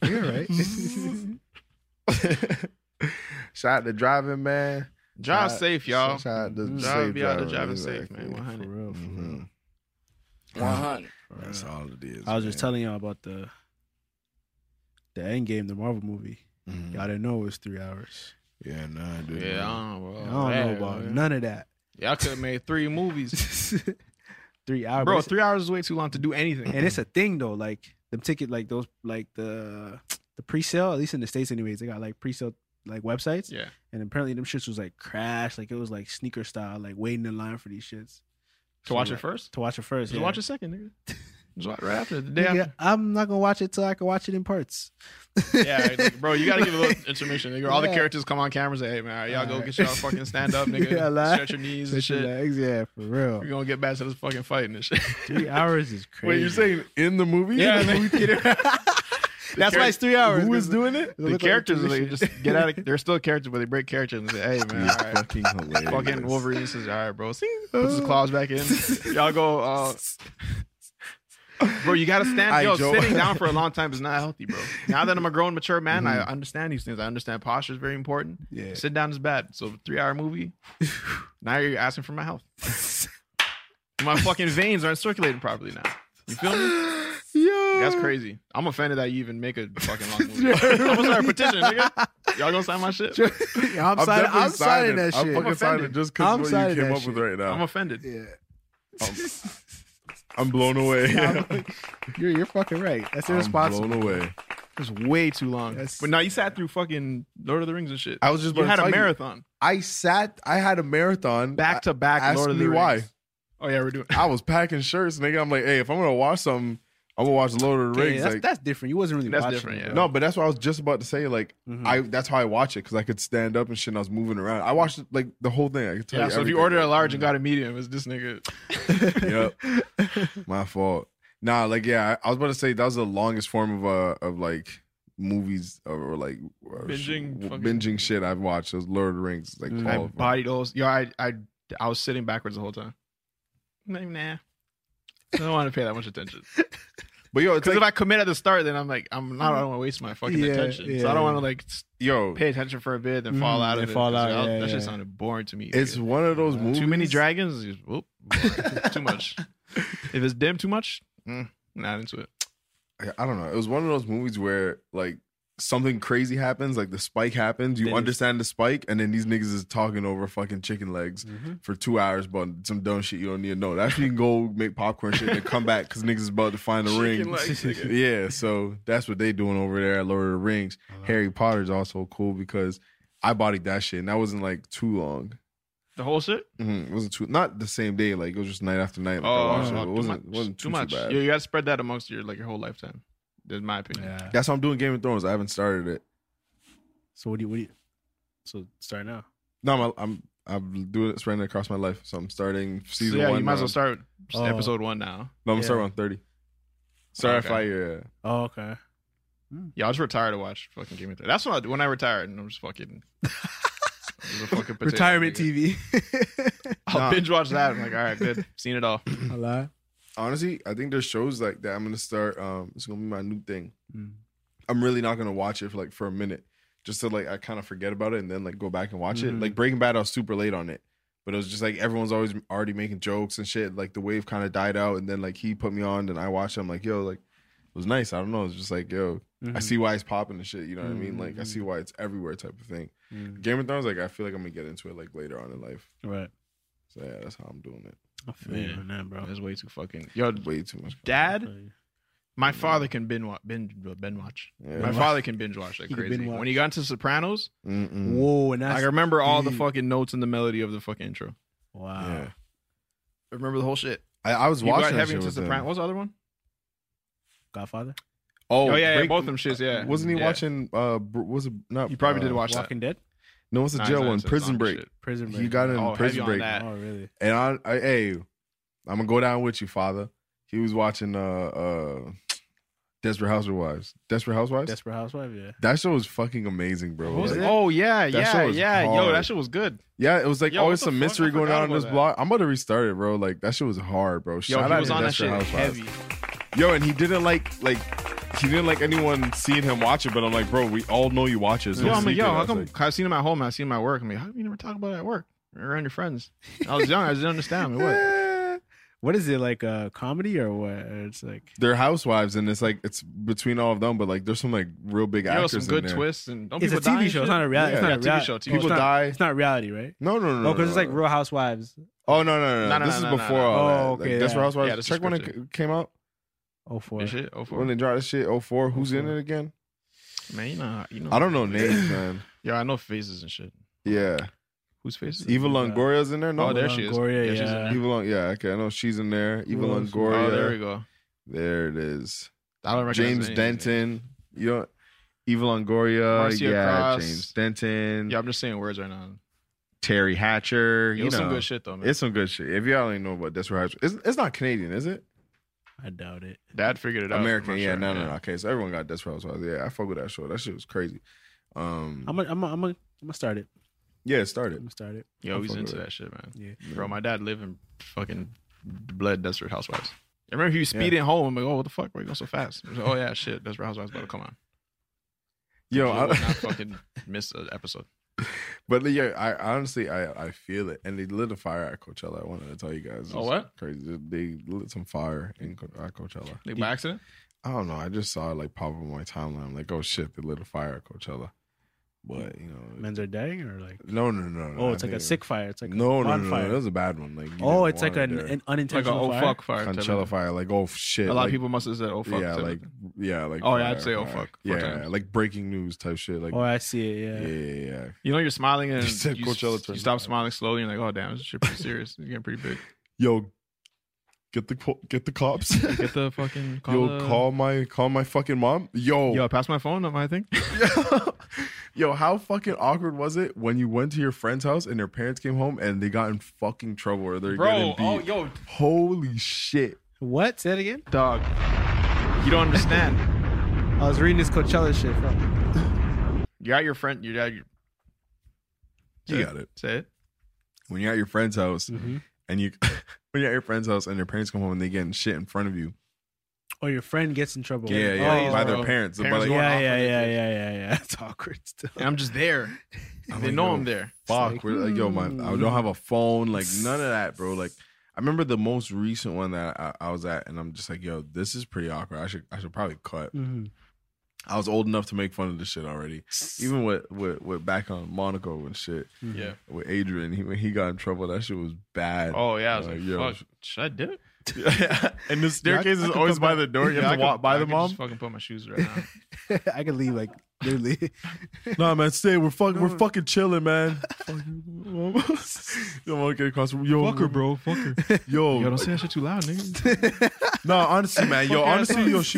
You're right. Shout out to driving, man. Drive Shout- safe, y'all. Shout out to Drive, safe be out there driving, driving safe, exactly. man. one hundred. For real, for Mhm. real. one hundred. That's all it is. I was just man. telling y'all about the the Endgame, the Marvel movie. Mhm. Y'all didn't know it was three hours. Yeah, nah, dude. Yeah, I don't know, bro. I don't know about Yeah, none of that. Y'all could have made three movies. three hours, Bro, But it's- three hours is way too long to do anything. and it's a thing though. Like them ticket, like those, like the the pre-sale. At least in the States, anyways, they got like pre-sale like websites. Yeah. And apparently them shits was like crash, like it was like sneaker style, like waiting in line for these shits. To watch So, it first? To watch it first. Just yeah. watch it second, nigga. Just watch it right after. The day Nigga, after. I'm not gonna watch it till I can watch it in parts. Yeah, like, bro, you gotta give a little intermission, nigga. All the Yeah. characters come on camera and say, hey, man, all right, y'all go Alright. get y'all fucking stand up, nigga. Yeah, like- Stretch your knees and Stretch your shit. legs, yeah, for real. We're gonna get back to this fucking fighting and shit. Three hours is crazy. Wait, you're saying in the movie? Yeah, In the man. movie theater? That's why it's three hours. Who is 'cause doing it? it The look like characters, they intermission. just get out of. They're still characters, but they break characters and say, "Hey, man, all right." Fucking hilarious. Fucking Wolverine says, "All right, bro." See, puts his claws back in. Y'all go, uh, bro. You gotta stand. Aight, Yo, Joe. sitting down for a long time is not healthy, bro. Now that I'm a grown, mature man, Mm-hmm. I understand these things. I understand posture is very important. Yeah. Sit down is bad. So three hour movie. Now you're asking for my health. My fucking veins aren't circulating properly now. You feel me? Yo. That's crazy. I'm offended that you even make a fucking long movie. I'm gonna start a petition, nigga. Y'all gonna sign my shit? Yeah, I'm, I'm signing, definitely I'm signing that I'm shit. fucking signing offended. just I'm because what signing you came that up shit. with right now. I'm offended. Yeah. I'm blown away. You're, you're fucking right. That's I'm irresponsible. blown away. It's way too long. That's- But now you sat through fucking Lord of the Rings and shit. I was just you about to had tell a you. marathon. I sat. I had a marathon Back to back Ask Lord of the me Rings. why. Oh yeah, we're doing. I was packing shirts, nigga. I'm like, hey, if I'm gonna watch something, I'm gonna watch Lord of the Okay, Rings. that's, like, that's different. You wasn't really That's watching different, it, yeah. bro. no, but that's what I was just about to say. Like, Mhm. I that's how I watch it because I could stand up and shit. And I was moving around. I watched like the whole thing. I could tell Yeah, you. so if you everything. ordered a large and got a medium, it's this nigga. Yep. My fault. Nah, like yeah, I, I was about to say that was the longest form of uh of like movies or, or like or Binging sh- fucking- binging shit I've watched. It was Lord of the Rings, like Mm. I all of them. bodied those. Yo, I, I, I was sitting backwards the whole time. Like, nah. I don't want to pay that much attention. But yo, it's Because like, if I commit at the start, then I'm like, I'm not. I don't want to waste my fucking Yeah, attention. So yeah. I don't want to like s- yo, pay attention for a bit, then fall Mm, out then of it. fall 'Cause, out, yo, yeah, that shit yeah. sounded boring to me. it's nigga. one of those movies. Too many dragons. Just, whoop, boring. Too much. If it's dim too much, mm, not into it. I I don't know. It was one of those movies where like something crazy happens, like the spike happens, you Then it's- understand the spike, and then these niggas is talking over fucking chicken legs Mm-hmm. for two hours about some dumb shit you don't need to know. That's when you can go make popcorn shit and then come back because niggas is about to find the Chicken ring. legs, nigga. Yeah, so that's what they doing over there at Lord of the Rings. Harry Potter's also cool because I bodied that shit and that wasn't like too long. The whole shit? Mm-hmm. It wasn't too, not the same day. Like it was just night after night. Like, Oh, I watched it. oh, It too wasn't, much. wasn't too, too much. too bad. You, you got to spread that amongst your like your whole lifetime. That's my opinion. Yeah. That's why I'm doing Game of Thrones. I haven't started it. So what do you? What do you? So start now. No, I'm I'm, I'm doing it spreading it across my life. So I'm starting season So yeah, one. you might as now. well start Oh. episode one now. No, I'm Yeah. starting on thirty. Sorry Okay. if I. Yeah. Oh, okay. Yeah, I was retired to watch fucking Game of Thrones. That's when I, when I retired, and I'm just fucking. I was a fucking potato, Retirement nigga. T V. I'll Nah. binge watch that. I'm like, all right, good, seen it all. A lot. Honestly, I think there's shows like that. I'm gonna start. Um, it's gonna be my new thing. Mm. I'm really not gonna watch it for like for a minute, just to like I kind of forget about it and then like go back and watch it. Mhm. Like Breaking Bad, I was super late on it, but it was just like everyone's always already making jokes and shit. Like the wave kind of died out, and then like he put me on, and I watched. it. I'm like, yo, like it was nice. I don't know. It's just like, yo, I see why it's popping and shit. You know what I mean? Like I see why it's everywhere, type of thing. Mm. Game of Thrones, like I feel like I'm gonna get into it like later on in life. Right. So yeah, that's how I'm doing it. I feel you Man. on that, bro. That's way too fucking. Yo, Way too much. Dad, my father can binge watch. Binge, binge watch. Yeah. My father can binge watch like He can crazy. binge watch. When he got into Sopranos, Mm-mm. Whoa, and that's I remember all the deep. fucking notes and the melody of the fucking intro. Wow. Yeah. I remember the whole shit. I, I was You got watching that heavy shit into with him. Sopranos. What was the other one? Godfather. Oh, Oh, yeah, yeah, Break- both them shits, yeah. Wasn't he Yeah. watching? Uh, br- was it not? You probably uh, did watch that. Walking Dead. No, what's the Nah, jail it's- one? it's Prison on Break. shit. Prison Break. He got in Oh, heavy Prison on Break, that. Oh, really? and I, I, hey, I'm gonna go down with you, father. He was watching uh, uh, Desperate Housewives. Desperate Housewives. Desperate Housewife. Yeah. That show was fucking amazing, bro. What was Like, it? Oh yeah, That yeah, show was yeah. Yo, hard. that shit was good. yeah, it was like Yo, always what the some fuck? mystery I going forgot on in about this that. block. I'm about to restart it, bro. Like that shit was hard, bro. Yo, Shout he out was to on that Desperate shit Housewives. heavy. Yo, and he didn't like like he didn't like anyone seeing him watch it, but I'm like, bro, we all know you watch it. So Yo, I'm like, secret. yo, I how was come? like, I've seen him at home. I've seen him at work. I'm like, how come you never talk about it at work or around your friends? I was young. I didn't understand. I mean, what? What is it, like a comedy or what? Or it's like they're housewives, and it's like it's between all of them, but like there's some like real big Yo, actors some in good there. twists and don't it's a people T die V and show. It's shit? not a reality. Yeah. It's not Yeah, a T V reality. show, T V People it's not, die. It's not reality, right? No, no, no, no. Oh, because it's no, like no. Real Housewives. Oh no, no, no, no. No, no, This no, is no, before no. all Oh, that. okay, Like, Desperate yeah. Housewives. Yeah, the Check when it scripted. came out. Oh, four. This shit. Oh, four. When they dropped this shit, oh four. Who's in it again? Man, you know, you know. I don't know names, man. Yeah, I know faces and shit. Yeah, Whose faces? Eva Longoria's in there. No, Oh, there she is. Longoria, yeah, she's in yeah. there. Eva Long. Yeah, okay, I know she's in there. Eva Who else? Longoria. Oh, there we go. There it is. I don't recognize James any of these Denton. You know, Eva Longoria. Marcia yeah, Cross. James Denton. names. Yeah, I'm just saying words right now. Terry Hatcher. It You was know, some good shit though, man. it's some good shit. If y'all ain't know about Desperate Housewives, it's, it's not Canadian, is it? I doubt it. Dad figured it out. American, I'm not yeah, sure. no, no, no. Okay, so everyone got Desperate Housewives. Yeah, I fuck with that show. That shit was crazy. Um, I'm gonna, I'm gonna, I'm gonna, I'm gonna start it. yeah, it I'm started. gonna start it. Yo, I'm he's fucking into with that shit, man. Yeah. Bro, my dad lived in fucking blood Desperate Housewives. I remember he was speeding home. I'm like, oh, what the fuck? Why are you going so fast? I was like, oh yeah, shit. Desperate Housewives about to come on. Yo, He would not I, fucking miss an episode. but yeah, I honestly, I, I feel it. And they lit a fire at Coachella. I wanted to tell you guys. Oh, It's what? Crazy. They lit some fire in Co- at Coachella. Like by accident? I don't know. I just saw it like pop up on my timeline. I'm like, oh shit, they lit a fire at Coachella. But you know, Men's are dying or like. no, no, no, no. Oh, I it's like a think- sick fire. It's like a No, no, no, no, bonfire. no. That was a bad one. Like, you Oh, didn't it's like want an, it there. an Like a unintentional oh fire. fuck fire. type Coachella of- fire. Like, oh shit. A lot like, of people must have said oh fuck. yeah, type of like thing. yeah, like Oh, yeah, I'd fire, say, oh, fire. fuck, four Yeah, times. like breaking news type shit. Like Oh, I see it. yeah, Yeah. yeah, yeah. You know, you're smiling and You said you, Coachella you turned stop out. smiling slowly. And you're like, oh damn, this shit pretty serious. You're getting pretty big. Yo, get the co- get the cops. Get the fucking call. Yo, the- call my call my fucking mom. Yo, Yo, pass my phone. I think. yo, how fucking awkward was it when you went to your friend's house and their parents came home and they got in fucking trouble or they're Bro, getting oh beat? yo, Holy shit! What? Say it again. dog. You don't understand. I was reading this Coachella shit. Bro. You're at your friend. You're at your. You Say got it. Say it. When you're at your friend's house Mm-hmm. and you when you're at your friend's house and their parents come home and they getting shit in front of you. Or your friend gets in trouble. Yeah, yeah, Oh, by bro. their parents. Parents But like, going Yeah, off yeah, on yeah, their yeah, kids. yeah, yeah. It's awkward still. And I'm just there. I'm they like, know yo, I'm there. Fuck, like, we're like, yo, my, I hmm. don't have a phone, like none of that, bro. Like, I remember the most recent one that I, I was at, and I'm just like, yo, this is pretty awkward. I should, I should probably cut. Mm-hmm. I was old enough to make fun of this shit already, even with with, with back on Monaco and shit. Yeah. With Adrian, he when he got in trouble, that shit was bad. Oh yeah. I was Like, like, yo, fuck. Should I do it? and the staircase I is could always come by back. the door. You Yeah, have I to walk could- by I the could mom. Just fucking put my shoes right now. I could leave like Literally. Nah, man, stay. We're fucking, we're fucking chilling, man. Yo, want to get across? Yo, Fuck her, bro. Fuck her. Yo, Yo, don't say that shit too loud, nigga. no, honestly, man. Yo, Fuck honestly, ass yo, fuck. she.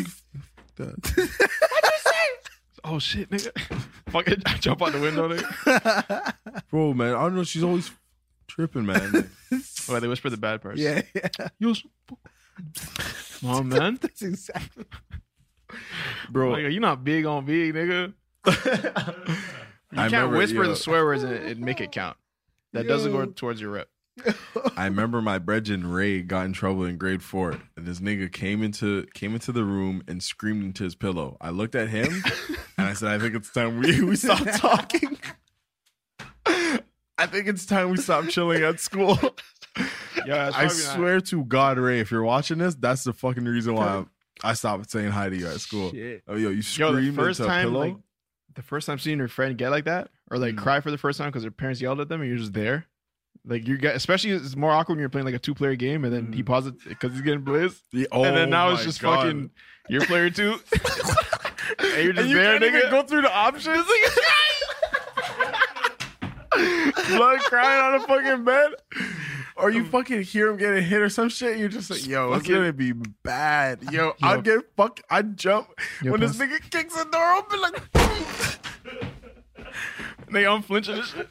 Oh shit, nigga. Fuck it. Jump out the window, nigga. Bro, man, I don't know. She's always tripping, man. Why they whisper the bad parts? Yeah, yeah. Yo, come on, man. That's exactly. Bro, Like, you're not big on big, nigga. You I can't remember, whisper yo, the swear words and, and make it count. That doesn't go towards your rep. I remember my brethren Ray got in trouble in grade four, and this nigga came into came into the room and screamed into his pillow. I looked at him and I said, "I think it's time we we stop talking. I think it's time we stop chilling at school." Yeah, I swear to God, Ray, if you're watching this, that's the fucking reason why I'm, I stopped saying hi to you at school. Shit. Oh, yo, you Yo, screamed the first into a time, pillow. like, the first time seeing your friend get like that, or like cry for the first time because their parents yelled at them, and you're just there. Like you get, especially it's more awkward when you're playing like a two player game, and then he pauses because he's getting blazed, Yeah, oh and then now it's my just God. fucking your player two, and you're just And you there, can't even nigga. go through the options. Blood crying on a fucking bed. Or you fucking hear him getting hit or some shit, and you're just like, yo, it's Fucking- gonna be bad. Yo, I'd get fuck, I'd jump Yo, when this plus- nigga kicks the door open, like, And they unflinching and shit.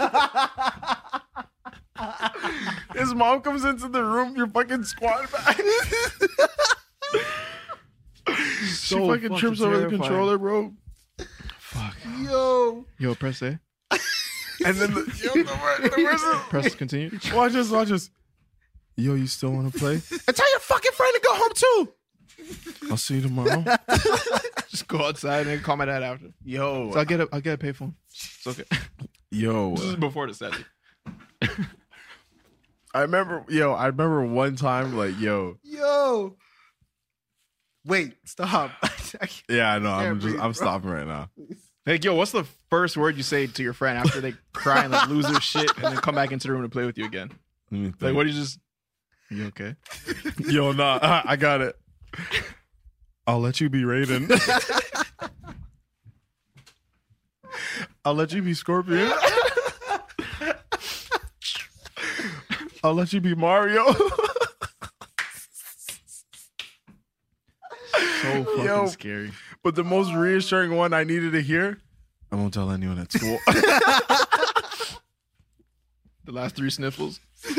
his mom comes into the room, you're fucking squatting back. she So fucking, fucking trips over the terrifying. controller, bro. Fuck. Yo. Yo, press A. And then the, yo, the, wor- the worst is- Press continue. watch this, watch this. Yo, you still want to play? And tell your fucking friend to go home too. I'll see you tomorrow. Just go outside and call my dad after. Yo, So I'll get a, I'll get a payphone. It's okay. yo. This is before the Saturday. I remember, yo, I remember one time, like, yo. Yo. Wait, stop. Yeah, I know. I'm Yeah, just, breathe, I'm bro. stopping right now. Like, yo, what's the first word you say to your friend after they cry and like lose their shit and then come back into the room to play with you again? Let me think. Like, what do you just? You okay? Yo, nah, uh, I got it. I'll let you be Raiden. I'll let you be Scorpion. I'll let you be Mario. So fucking Yo. scary. But the most reassuring one I needed to hear, I won't tell anyone at school. The last three sniffles.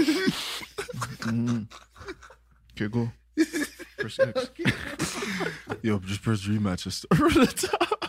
mm. Okay, go. Press X. Yo, just press rematch. Just over the top.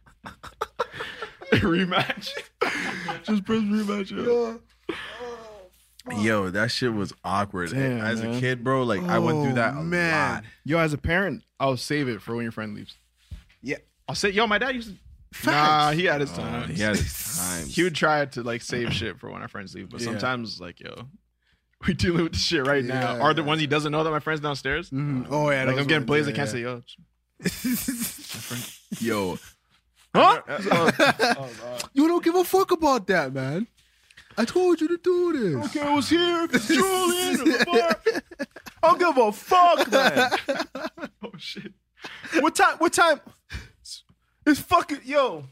Rematch. Just press rematch. Yo. Yo, that shit was awkward. Damn, As a man. kid, bro, like I went through that a Oh, man. lot. Yo, as a parent, I'll save it for when your friend leaves. Yeah. I'll say, yo, my dad used to. Nah, he had his Uh, time. he had his time. He would try to like save shit for when our friends leave, but Yeah. sometimes like, yo, we dealing with this shit right now. Yeah. Are the ones he doesn't know that my friend's downstairs? Mhm. Oh yeah, Like those I'm getting ones, blazed, yeah, I can't yeah. say, yo. Yo, Huh? You don't give a fuck about that, man. I told you to do this. okay, I was here because Julian in the bar. I don't give a fuck, man. Oh shit. What time? What time? It's fucking yo.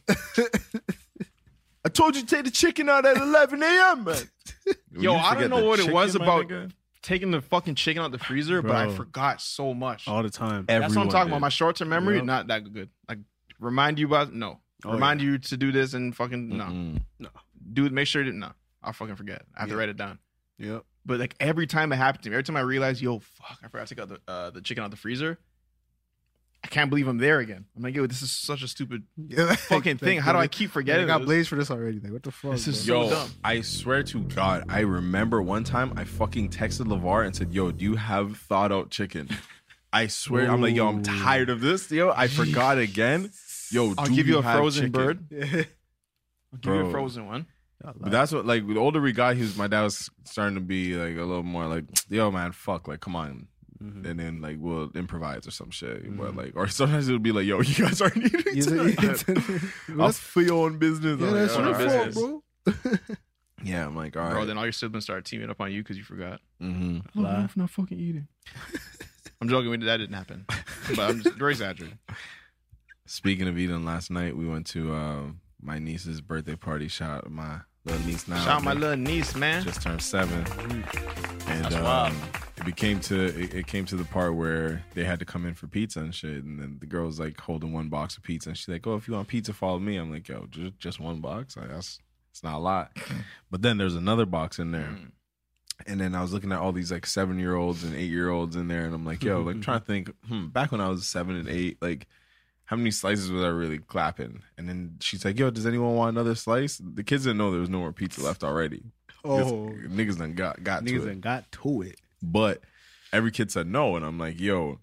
I told you to take the chicken out at eleven a.m. man. Yo, I don't know what it was about Nigga? taking the fucking chicken out the freezer, but I Bro. forgot so much. All the time. That's what I'm Everyone talking did. about. My short-term memory, Yep. not that good. Like remind you about no. Oh, remind you to do this and fucking no. Mm-mm. Do it. Make sure to no. I'll fucking forget. I have to Yeah. write it down. Yep. But like every time it happened to me, every time I realized, yo, fuck, I forgot to take out the uh, the chicken out the freezer. I can't believe I'm there again. I'm like, yo, this is such a stupid Yeah. fucking thing. How do I keep I forgetting? got this? blazed for this already. Like, what the fuck? This is bro? so Yo, dumb. I swear to God, I remember one time I fucking texted LeVar and said, yo, do you have thawed out chicken? I swear, I'm like, yo, I'm tired of this, yo. I forgot again. Yo, I'll do give you a have frozen chicken? bird. Yeah. I'll give you a Bro. frozen one. But that's what, like, the older we got, he was, my dad was starting to be, like, a little more like, yo, man, fuck, like, come on. Mm-hmm. And then, like, we'll improvise or some shit. But, like, or sometimes it would be like, yo, you guys aren't eating You tonight. Well, I'll that's- for your own business. yeah, I'm that's like, your all right. fault, bro. Yeah, I'm like, all right. Bro, then all your siblings started teaming up on you because you forgot. mm-hmm. Oh, I'm not fucking eating. I'm joking. That didn't happen. But I'm just very exaggerating. Speaking of eating, last night we went to uh, my niece's birthday party. Shout out my little niece now. Shout out my little niece, man. Just turned seven, and That's um, wild. it became to it, it came to the part where they had to come in for pizza and shit. And then the girl was like holding one box of pizza, and she's like, "Oh, if you want pizza, follow me." I'm like, "Yo, just just one box? Like, that's it's not a lot." But then there's another box in there. Mm. And then I was looking at all these like seven year olds and eight year olds in there, and I'm like, yo, like trying to think, hmm, back when I was seven and eight, like how many slices was I really clapping? And then she's like, yo, does anyone want another slice? The kids didn't know there was no more pizza left already. Oh, Niggas done got got niggas to done it. got to it. But every kid said no, and I'm like, yo,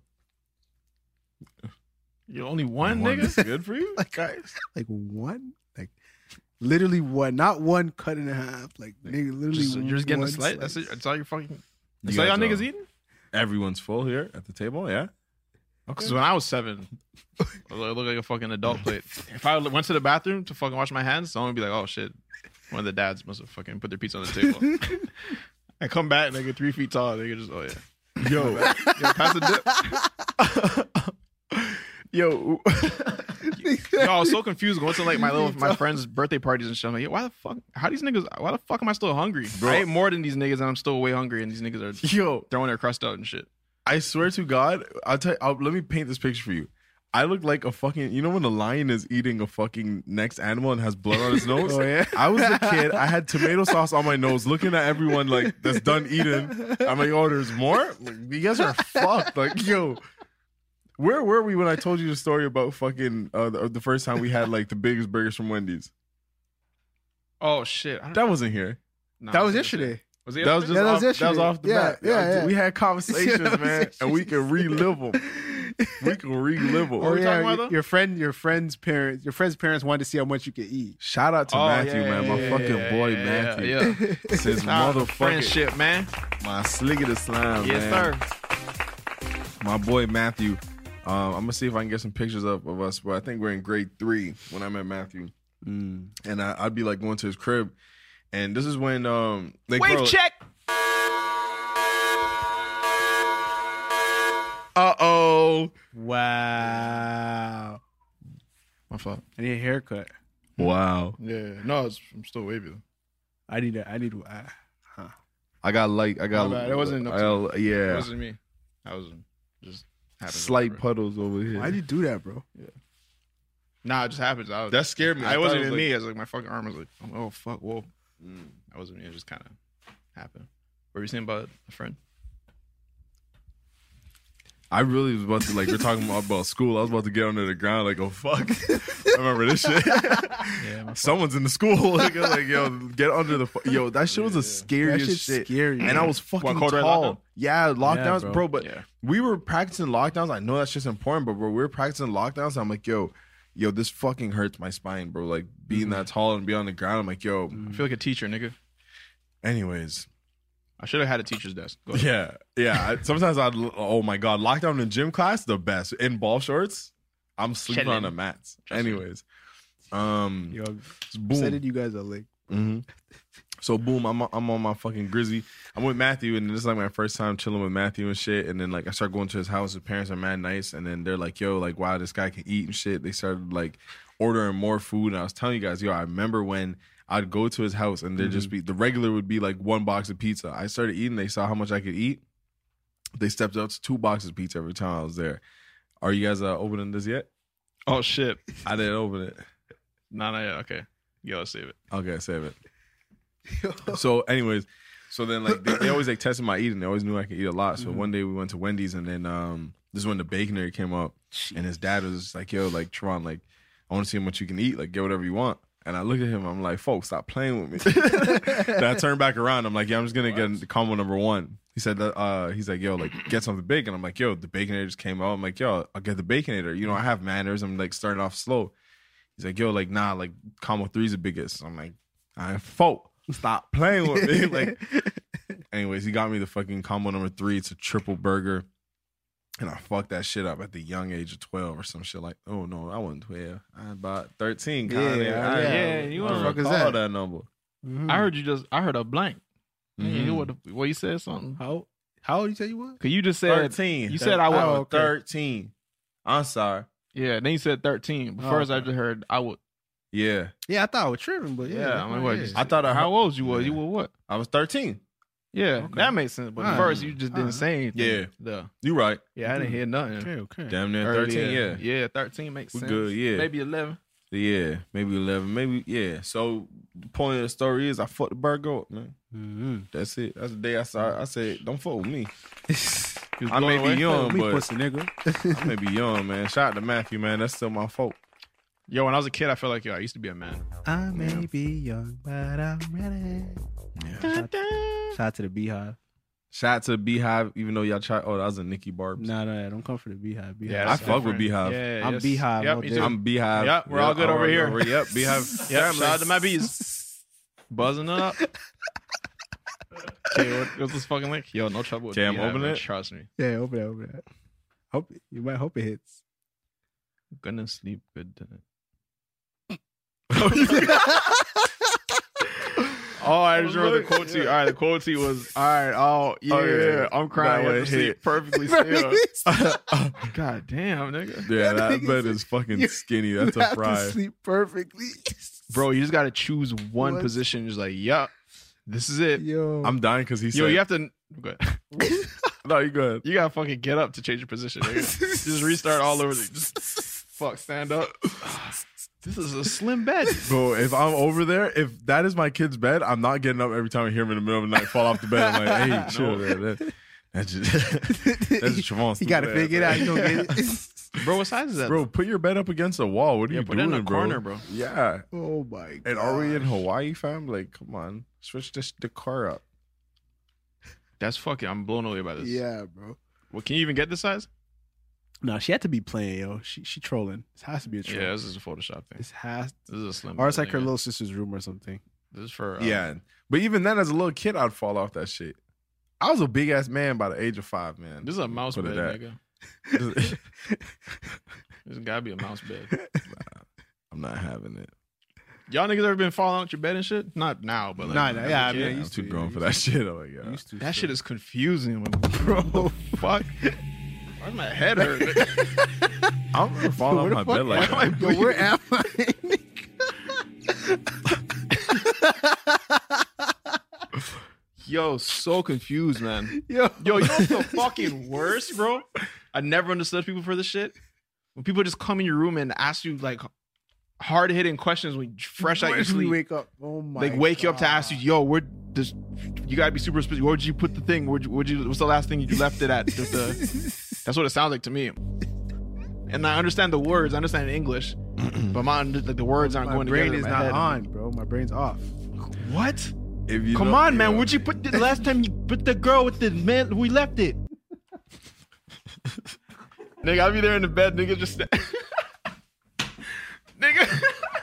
You only one, one nigga? is good for you, like guys. Like one, like literally one, not one cut in half. Like nigga, literally, Just, you're just getting a one slice. That's it. That's all you're fucking. That's You all y'all guys niggas are- eating. Everyone's full here at the table, yeah. Because when I was seven, I looked like a fucking adult plate. If I went to the bathroom to fucking wash my hands, someone would be like, "Oh shit, one of the dads must have fucking put their pizza on the table." I come back, nigga, three feet tall. Nigga, just oh yeah, Yo, yo, pass the dip. yo, Yo, I was so confused going to like my little my friends' birthday parties and shit. I'm like, yo, why the fuck? How these niggas? Why the fuck am I still hungry? Bro. I ate more than these niggas, and I'm still way hungry. And these niggas are yo. throwing their crust out and shit. I swear to God, I'll tell you, I'll, let me paint this picture for you. I look like a fucking, you know when a lion is eating a fucking next animal and has blood on his nose? Oh, yeah? I was a kid. I had tomato sauce on my nose looking at everyone like that's done eating. I'm like, oh, there's more? Like, you guys are fucked. Like, yo, where were we when I told you the story about fucking uh, the, the first time we had like the biggest burgers from Wendy's? Oh shit, I don't, That wasn't here. nah, That was shit. yesterday. Was it That was yesterday? just Yeah, that off, was that was yesterday. off the Yeah, bat. yeah, yeah. We had conversations, man, Conversations. and we can relive them. We can relive them. What were we talking about, though? your friend, your friend's parents, your friend's parents wanted to see how much you could eat. Shout out to Oh, Matthew, yeah, man. My yeah, fucking yeah, boy, yeah, Matthew. Yeah, yeah. Says Shout out to motherfucking friendship, man. my slick of the slime, Yes, man. sir. My boy Matthew. Um, I'm gonna see if I can get some pictures up of us, but I think we're in grade three when I met Matthew, Mm. and I, I'd be like going to his crib, and this is when um, like, Wave bro, check. Uh oh, Wow. My fault. I need a haircut. wow. Yeah, no, it's, I'm still wavy. though. I need a. I need. Uh, I got like I got My bad. It wasn't up to I, That yeah, wasn't me. I was just happened. slight Whatever. puddles over here. why'd you do that, bro? Nah, it just happens. I was, That scared me. I, I wasn't thought it even was me. I was like, my fucking arm was like, oh fuck, whoa. Mm. That wasn't me. It just kind of happened. What were you saying about a friend? I really was about to like we're talking about, about school. I was about to get under the ground like, oh fuck. I remember this shit. Yeah, my Someone's in the school. Like, like, yo, get under the fu- yo. That shit was the That scariest shit's shit. scary. And I was fucking What, cold red tall. lockdown? Yeah, lockdowns, bro. bro. But Yeah. we were practicing lockdowns. I know that's just important, but bro, we were practicing lockdowns. I'm like, yo, yo, this fucking hurts my spine, bro. Like being that tall and be on the ground. I'm like, yo. I feel like a teacher, nigga. Anyways, I should have had a teacher's desk. Go ahead. yeah, yeah. I, sometimes I'd. Oh my god, lockdown in gym class, the best. In ball shorts, I'm sleeping Chillin'. on the mats. Trust me. Anyways, um, Yo, boom. said it. You guys are like. hmm So boom, I'm I'm on my fucking Grizzy. I'm with Matthew, and this is like my first time chilling with Matthew and shit. And then like I start going to his house. His parents are mad nice, and then they're like, "Yo, like wow, this guy can eat and shit." They started like ordering more food, and I was telling you guys, yo, I remember when I'd go to his house, and there'd just be the regular would be like one box of pizza. I started eating. They saw how much I could eat. They stepped up to two boxes of pizza every time I was there. Are you guys uh, opening this yet? Oh shit. I didn't open it. Nah, nah, yeah, okay. Yo, let's save it. Okay, save it. So, anyways, so then like they, they always like tested my eating. They always knew I could eat a lot. So one day we went to Wendy's, and then um this is when the baconator came up, and his dad was just like, "Yo, like Tron, like I want to see how much you can eat. Like get whatever you want." And I look at him, I'm like, "Folks, stop playing with me." Then I turn back around. I'm like, "Yeah, I'm just gonna get the combo number one." He said that uh he's like, "Yo, like get something big." And I'm like, "Yo, the baconator just came out." I'm like, "Yo, I'll get the baconator. You know, I have manners. I'm like starting off slow." He's like, "Yo, like nah, like combo three's the biggest." I'm like, "I folk, stop playing with me." Like, anyways, he got me the fucking combo number three. It's a triple burger, and I fucked that shit up at the young age of twelve or some shit like. Oh no, I wasn't twelve. I was about thirteen. Yeah, Kinda. yeah, I, yeah, you I wanna- don't fuck is recall that? that number. I heard you just. I heard a blank. Mhm. You hear what? The, what you said something? How how old you say you was? Cause you just said Thirteen. You said I was. Oh, okay. thirteen. I'm sorry. Yeah, then you said thirteen. But Oh, first, I okay. just heard I would. Yeah, Yeah, I thought I was tripping, but yeah, Yeah, I'm like, what? yeah. just- I thought I how heard- old you was? Yeah. You were what? I was thirteen. Yeah, Okay. that makes sense. But at Alright. first, you just didn't Alright. say anything. Yeah. The, You right. yeah, I didn't hear nothing. Okay, okay. Damn near Early, thirteen. Yeah. yeah, thirteen makes We sense. good, yeah. maybe eleven. Yeah, maybe eleven, maybe yeah. So the point of the story is, I fucked the bird goat, man. Mm-hmm. That's it. That's the day I saw. I said, don't fuck with me. He was I blown may away. be young, Me but pussy nigga. I may be young, man. Shout out to Matthew, man. That's still my fault. Yo, when I was a kid, I felt like yo, I used to be a man. I may be young, but I'm ready. Shout, shout out to the Beehive. Shout out to the Beehive, even though y'all try. Oh, that was a Nikki Barbs. No, no, don't come for the Beehive. Beehive. Yeah, I that's fuck with different. Beehive. Yeah, I'm yes. Beehive Yep, all me day. too. I'm Beehive. Yep, we're all good over here. Yep, Beehive. Yep, family. shout out to my bees. Buzzing up. Okay, what, what's this fucking link? Yo, no trouble with Okay, I'm Beehive, opening man. it. Trust me. Yeah, open it, open it. Hope you might hope it hits. Gonna sleep good tonight. Oh, I just remember the quote to you. All right, the quote to you was, all right, oh, yeah, Oh, yeah. I'm crying That when was it hit. sleep perfectly still. God damn, nigga. Yeah, that Nigga bed said- is fucking You- skinny. You That's a have fry. to sleep perfectly. Bro, you just got to choose one What? position. Just like, yup, this is it. Yo, I'm dying because he said. Yo, you have to, go ahead. No, you go ahead. You gotta fucking get up to change your position, nigga. Just restart all over. The, just fuck, stand up. This is a slim bed. Bro, if I'm over there, if that is my kid's bed, I'm not getting up every time I hear him in the middle of the night fall off the bed. I'm like, hey, chill. That, that, that's just that's just Trevon. you gotta figure it out. You don't get it. Bro, what size is that? Bro, put your bed up against the wall. What are Yeah, you put it doing, in the bro? corner, bro. Yeah. Oh my god. And are we in Hawaii, fam? Like, come on, switch this the car up. That's fucking. I'm blown away by this. Yeah, bro. Well, can you even get this size? No, she had to be playing, yo. She she trolling. This has to be a troll. Yeah, this is a Photoshop thing. This has, This is a slim. or it's bed, like her nigga. little sister's room or something. This is for. Uh, Yeah, but even then, as a little kid, I'd fall off that shit. I was a big ass man by the age of five, man. This is a mouse Put bed, it at. nigga. This gotta be a mouse bed. I'm not having it. Y'all niggas ever been falling out your bed and shit? Not now, but like, Nah, nah, as a yeah, I kid. mean, I I'm used too to, grown yeah, for used that shit. Oh my god. Used to, that so. shit is confusing, bro. Fuck. Why's my head hurt? nigga? I'm gonna fall Where off the my fuck bed like am I? that. Yo, where am I? Yo, so confused, man. Yo, Yo, you know what's the fucking worst, bro? I never understood people for this shit. When people just come in your room and ask you like hard hitting questions when you fresh out your When we sleep. wake up. Oh my. Like wake you up to God. ask you, yo, where this? You gotta be super specific. Where'd you put the thing? Where'd you? Where'd you what's the last thing you left it at? Just the, that's what it sounds like to me. And I understand the words. I understand English, but my like the words aren't My going brain together. is in my not head. on, bro. My brain's off. What? If you Come know- on, man. yo. Where'd you put the last time you put the girl with the man? We left it. Nigga, I'll be there in the bed, nigga, just nigga.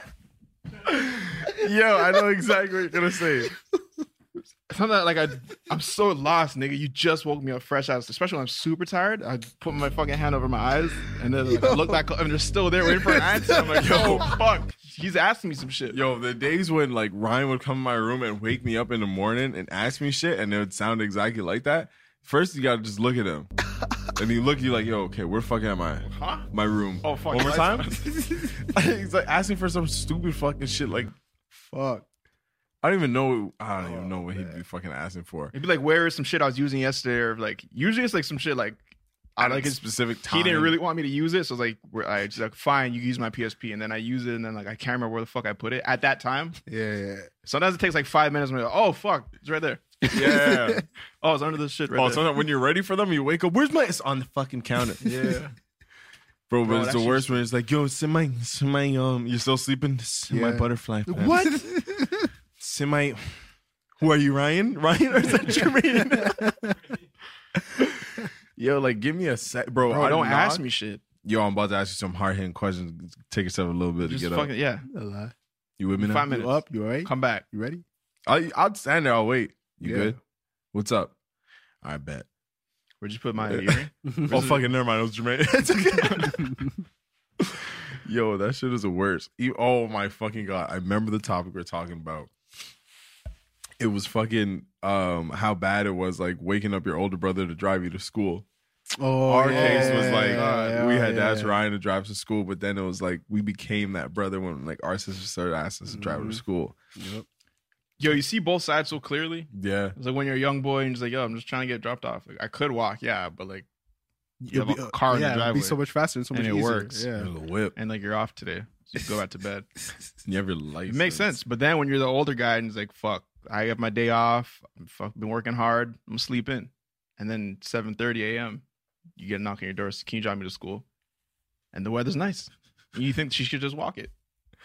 Yo, I know exactly what you're gonna say. Sometimes like I, I'm so lost, nigga. You just woke me up fresh out, especially when I'm super tired. I put my fucking hand over my eyes, and then like, I look back, and they're still there waiting for an answer. I'm like, yo, fuck. He's asking me some shit. Yo, the days when like Ryan would come in my room and wake me up in the morning and ask me shit, and it would sound exactly like that. First, you gotta just look at him, and you look, you like, yo, okay, where the fuck am I? Huh? My room. Oh, fuck. One more time. That's- He's like asking for some stupid fucking shit. Like, Fuck. I don't even know. I don't even know what Oh, he'd be fucking asking for. It'd be like, where is some shit I was using yesterday? Or like, usually it's like some shit like, I At like a it's specific time. He didn't really want me to use it, so I was like, we're, I just like, fine, you use my P S P, and then I use it, and then like I can't remember where the fuck I put it at that time. Yeah, yeah. Sometimes it takes like five minutes. And I'm like, oh fuck, it's right there. Yeah. Oh, it's under this shit right Oh, there. sometimes when you're ready for them, you wake up. Where's my? It's on the fucking counter. Yeah. Bro, but Bro, it's that the shit's- worst when it's like, yo, semi, semi, um, you're still sleeping? Semi Yeah. butterfly. fan. What? Semi. Who are you, Ryan? Ryan or is that Jermaine? Yo, like, give me a sec, bro. Bro, I don't knock- ask me shit. Yo, I'm about to ask you some hard hitting questions. Take yourself a little bit Just to get fucking up. yeah. A lie. You with me now? Five You minutes. up? You alright? Come back. You ready? I, I'll stand there. I'll wait. You Yeah. good? What's up? I bet. Where'd you put my earring? Oh, fucking never mind. It was Jermaine. It's okay. Yo, that shit is the worst. You- Oh my fucking god! I remember the topic we're talking about. It was fucking um how bad it was like waking up your older brother to drive you to school. Oh, Our yeah, case was like yeah, we yeah, had to ask yeah. Ryan to drive to school, but then it was like we became that brother when like our sister started asking us to drive her Mhm. to school. Yep. Yo, you see both sides so clearly. Yeah. It's like when you're a young boy and you're just like, yo, I'm just trying to get dropped off. Like, I could walk, yeah, but like, you It'll have be- a car in yeah, the it'll driveway, be so much faster and so much and it easier. works. Yeah. There's a whip. and like you're off today, so you go back to bed. You have your license. It makes sense. But then when you're the older guy and it's like, fuck, I have my day off. I've fuck, been working hard. I'm gonna sleep in, and then seven thirty a.m. you get a knock on your door. So can you drive me to school? And the weather's nice. And you think she should just walk it.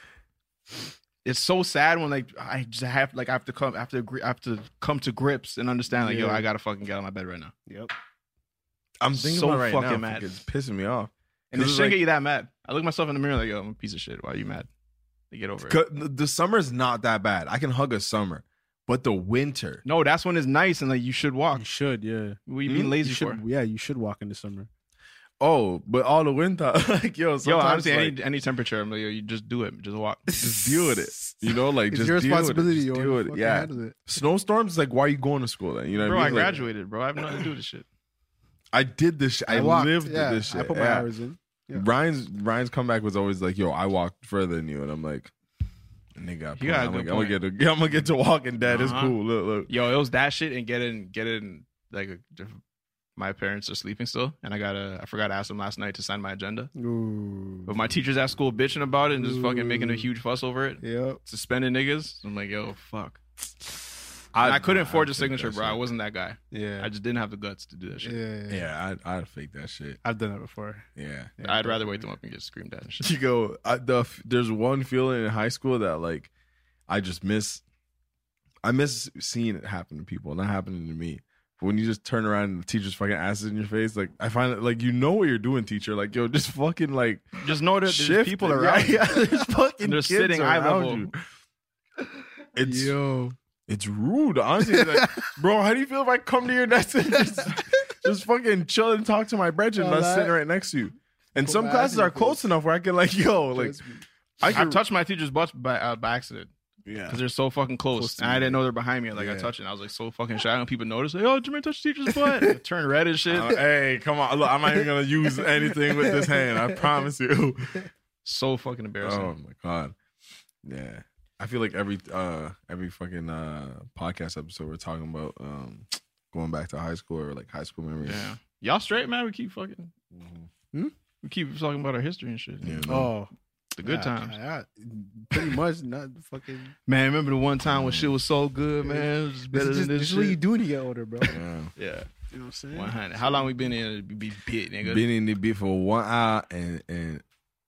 It's so sad when like I just have like I have to come I have to agree I have to come to grips and understand like yo Yeah. I gotta fucking get out of my bed right now. Yep. I'm thinking So about it right fucking now. mad. It's pissing me off. And it 'Cause it's shouldn't like- get you that mad. I look myself in the mirror like yo I'm a piece of shit. Why are you mad? They get over it. 'Cause the summer's not that bad. I can hug a summer, but the winter. No, that's when it's nice and like you should walk. You should, yeah. What are you being Hmm? lazy You should, for? yeah, you should walk in the summer. Oh, but all the winter, like yo, Yo, sometimes honestly, like, any any temperature, I'm like, yo, you just do it. Just walk. just deal with it. You know, like It's just your deal with it. responsibility. Just Yo. deal with it. Fucking Yeah. handle it. Snowstorms, like why are you going to school then? You know, Bro, what I I mean? Like, graduated, bro. I have nothing to do with this shit. I did this. Shit. I, walked, lived yeah, this shit. I put my yeah. hours in. Yeah. Ryan's Ryan's comeback was always like, "Yo, I walked further than you," and I'm like, "Nigga, You got a I'm, good like, I'm gonna get point. to, I'm gonna get to Walking Dead. It's Uh-huh. cool. Look, look. Yo, it was that shit and get in, get in. Like, a, my parents are sleeping still, and I gotta. I forgot to ask them last night to sign my agenda. Ooh. But my teachers at school bitching about it and just fucking making a huge fuss over it, Yep. suspending niggas. I'm like, yo, fuck. And I, couldn't forge a signature, bro. I wasn't that guy. Yeah. I just didn't have the guts to do that shit. yeah. Yeah. Yeah, I'd, I'd fake that shit. I've done that before. Yeah. Yeah, I'd bro. rather wake them up and get screamed at and shit. You go. I, the there's one feeling in high school that like I just miss. I miss seeing it happen to people, not happening to me. But when you just turn around and the teacher's fucking asses in your face, like I find it like you know what you're doing, teacher. Like yo, just fucking like Just know that there's shift people it. around. Yeah, yeah, there's fucking And they're kids sitting eye around level. you. It's Yo. it's rude, honestly. Like, bro, how do you feel if I come to your desk and just, just fucking chill and talk to my brethren Oh, that's that- sitting right next to you? And Put some my classes ass in are your close face. enough where I can like, yo, like Trust me. I I can touched my teacher's butt by, uh, by accident. yeah. Because they're so fucking close. Close to and I you. didn't know they're behind me. Like, I Yeah. touched it. And I was like so fucking shy. And people notice, like, oh, Jermaine touched the teacher's butt. I turn red and shit. Uh, hey, come on. Look, I'm not even gonna use anything with this hand. I promise you. So fucking embarrassing. Oh my god. Yeah. I feel like every uh every fucking uh podcast episode we're talking about um going back to high school or like high school memories. Yeah. Y'all straight, man? We keep fucking. Hmm? We keep talking about our history and shit. Yeah, no. Oh. The good yeah, times. yeah, pretty much. Not fucking. Man, remember the one time when shit was so good, man? It was This, better is, than just, this this is shit. what you do when you get older, bro. Yeah. Yeah. You know what I'm saying? one hundred. How long we been in to be bit, nigga? Been in the beat for one hour and and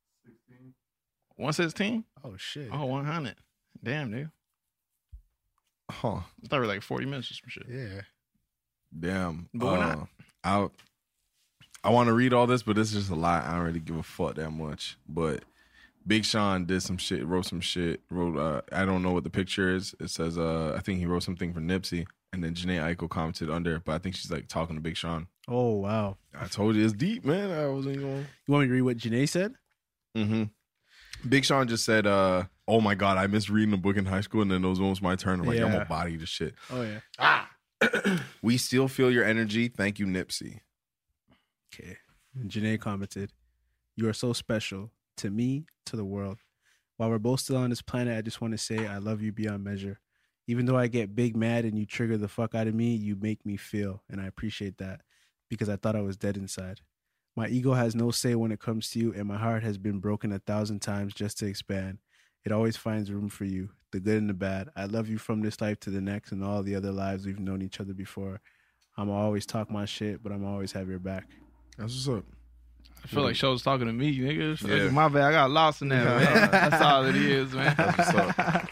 one sixteen? Oh shit. Oh, one hundred. Damn, dude. huh. I thought we were like forty minutes or some shit. Yeah. Damn. But we're not. Uh, I I want to read all this, but it's just a lot. I don't really give a fuck that much. But Big Sean did some shit, wrote some shit, wrote uh I don't know what the picture is. It says uh I think he wrote something for Nipsey, and then Janae Aiko commented under, but I think she's like talking to Big Sean. Oh wow. I told you it's deep, man. I wasn't going. You want me to read what Janae said? Mm-hmm. Big Sean just said, uh, "Oh my god, I missed reading a book in high school, and then it was almost my turn. I'm like, I'm Yeah. gonna body this shit. Oh yeah. We still feel your energy. Thank you, Nipsey. Okay. And Janae commented, "You are so special to me, to the world. While we're both still on this planet, I just want to say I love you beyond measure. Even though I get big mad and you trigger the fuck out of me, you make me feel, and I appreciate that because I thought I was dead inside. My ego has no say when it comes to you, and my heart has been broken a thousand times just to expand. It always finds room for you, the good and the bad. I love you from this life to the next and all the other lives we've known each other before. I'm always talk my shit, but I'm always have your back." That's what's up. I feel like Show's talking to me, nigga. It's Yeah. like, my bad, I got lost in that, man. That's all it is, man. That's what's up.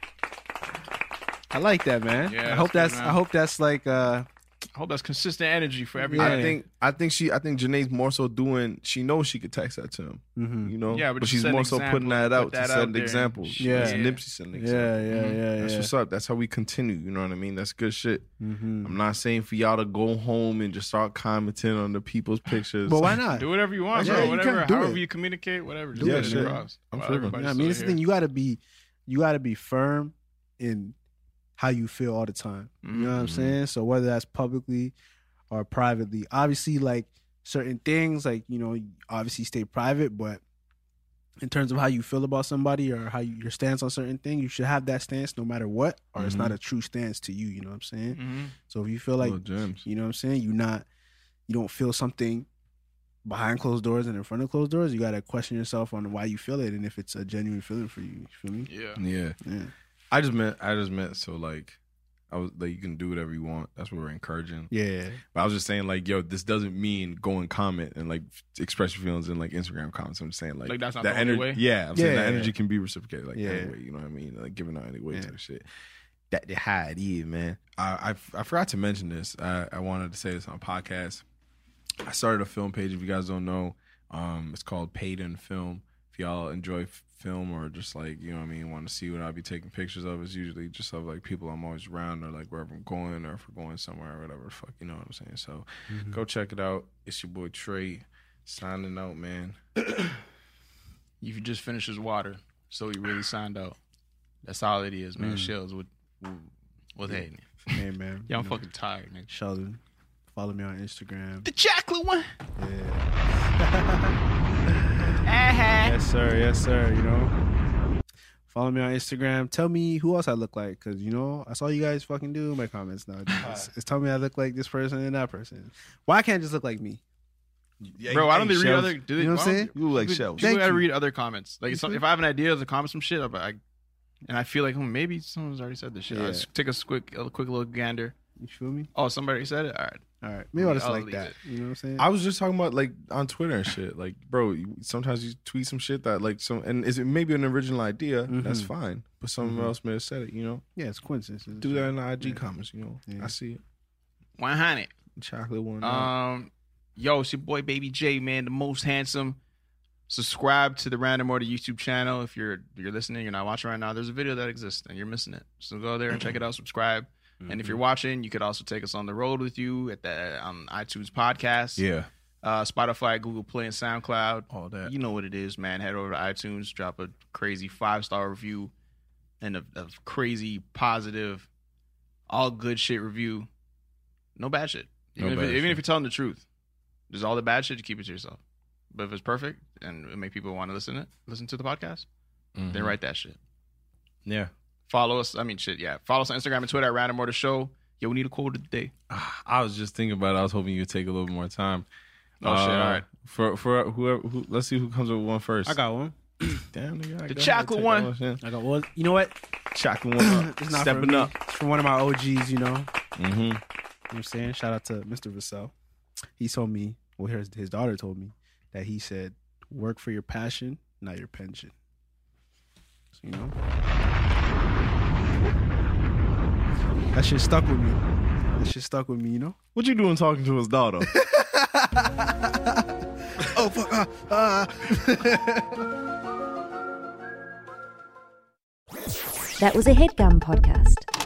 I like that, man. Yeah, I that's hope good, that's man. I hope that's like uh I hope that's consistent energy for everybody. I think I think she I think Janae's more so doing. She knows she could text that to him. mhm. You know. Yeah, but but she she's set an more so example, putting that put out that to out set an there. example. Yeah. It's Nipsey setting an Yeah, example. yeah, Mhm. yeah, That's yeah. what's up. That's how we continue. You know what I mean? That's good shit. Mhm. I'm not saying for y'all to go home and just start commenting on the people's pictures. But why not? Do whatever you want, Yeah, bro. you Whatever, can do however it. you communicate, whatever. Just Yeah, get it shit. across. I'm While tripping. everybody's I mean, still it's the here. thing. You got to be, you got to be firm in how you feel all the time. You know what I'm Mhm. saying? So whether that's publicly or privately, obviously, like certain things, like, you know, obviously stay private, but in terms of how you feel about somebody or how you, your stance on certain things, you should have that stance no matter what, or mm-hmm. it's not a true stance to you. You know what I'm saying? Mm-hmm. So if you feel like, you know what I'm saying, you not, you don't feel something behind closed doors and in front of closed doors, you got to question yourself on why you feel it and if it's a genuine feeling for you. You feel me? Yeah. Yeah. Yeah. I just meant, I just meant so like, I was like, you can do whatever you want. That's what we're encouraging. Yeah. But I was just saying, like, yo, this doesn't mean go and comment and like express your feelings in like Instagram comments. I'm just saying, like, like that's not that the only energy. way? Yeah, I'm saying Yeah, that yeah, energy yeah. can be reciprocated, like Yeah. anyway. You know what I mean? Like giving out anyway Yeah. type shit. That they had, yeah, man. I, I I forgot to mention this. I, I wanted to say this on a podcast. I started a film page. If you guys don't know, um, it's called Paid in Film. If y'all enjoy f- film or just like, you know what I mean, want to see what I'll be taking pictures of, it's usually just of like people I'm always around or like wherever I'm going or if we're going somewhere or whatever the fuck, you know what I'm saying? So Mm-hmm. go check it out. It's your boy Trey signing out, man. You just finished his water, so he really signed out. That's all it is, man. Mm. Shells with, with hey, Hey, man. yeah, I'm you know, fucking tired, man. Sheldon. Follow me on Instagram. The chocolate one. Yeah. Yes, sir. Yes, sir. You know, follow me on Instagram. Tell me who else I look like, because you know I saw you guys fucking do my comments now. It's, it's tell me I look like this person and that person. Why can't I just look like me? Yeah, Bro, why don't they read Shells. other? Do they, You know what I'm why don't- saying? You look like People- Shells. People Thank gotta you. read other comments. Like, some, see? if I have an idea to comment some shit, I, and I feel like, hmm, maybe someone's already said this shit. Yeah. I'll just take a quick, a quick little gander. You feel me? Oh, somebody said it. All right. All right. Maybe I'll just I'll like leave that. it. You know what I'm saying? I was just talking about like on Twitter and shit. Like, bro, you, sometimes you tweet some shit that like some, and is it maybe an original idea? That's Mhm. fine. But someone Mhm. else may have said it. You know, yeah, it's coincidence. do that in the I G Yeah. comments. You know, Yeah. I see it. one hundred. Chocolate one. Um, yo, it's your boy Baby J, man, the most handsome. Subscribe to the Random Order YouTube channel. If you're you're listening, you're not watching right now, there's a video that exists and you're missing it. So go there and check it out. Subscribe. And if you're watching, you could also take us on the road with you at the on iTunes podcast, yeah, uh, Spotify, Google Play, and SoundCloud. all that. You know what it is, man. Head over to iTunes, drop a crazy five star review, and a, a crazy positive, all good shit review. No bad shit. Even, No if, bad it- even shit. if you're telling the truth, there's all the bad shit. You keep it to yourself. But if it's perfect and it make people want to listen to it, listen to the podcast, Mhm. then write that shit. Yeah. Follow us. I mean, shit, yeah. Follow us on Instagram and Twitter at Random Order Show. Yo, we need a quote of the day. I was just thinking about it. I was hoping you'd take a little more time. Oh, shit, all right. For for whoever, who, let's see who comes up with one first. I got one. Damn, nigga, I The got- chocolate I one. take that I got one. You know what? Chocolate one. It's not Stepping from me. up. It's from one of my O Gs, you know. Mm-hmm. You know what I'm saying? Shout out to Mister Vassell. He told me, well, his, his daughter told me that he said, work for your passion, not your pension. So, you know? That shit stuck with me. That shit stuck with me, you know? What you doing talking to his daughter? Oh, fuck. Uh, uh. That was a HeadGum podcast.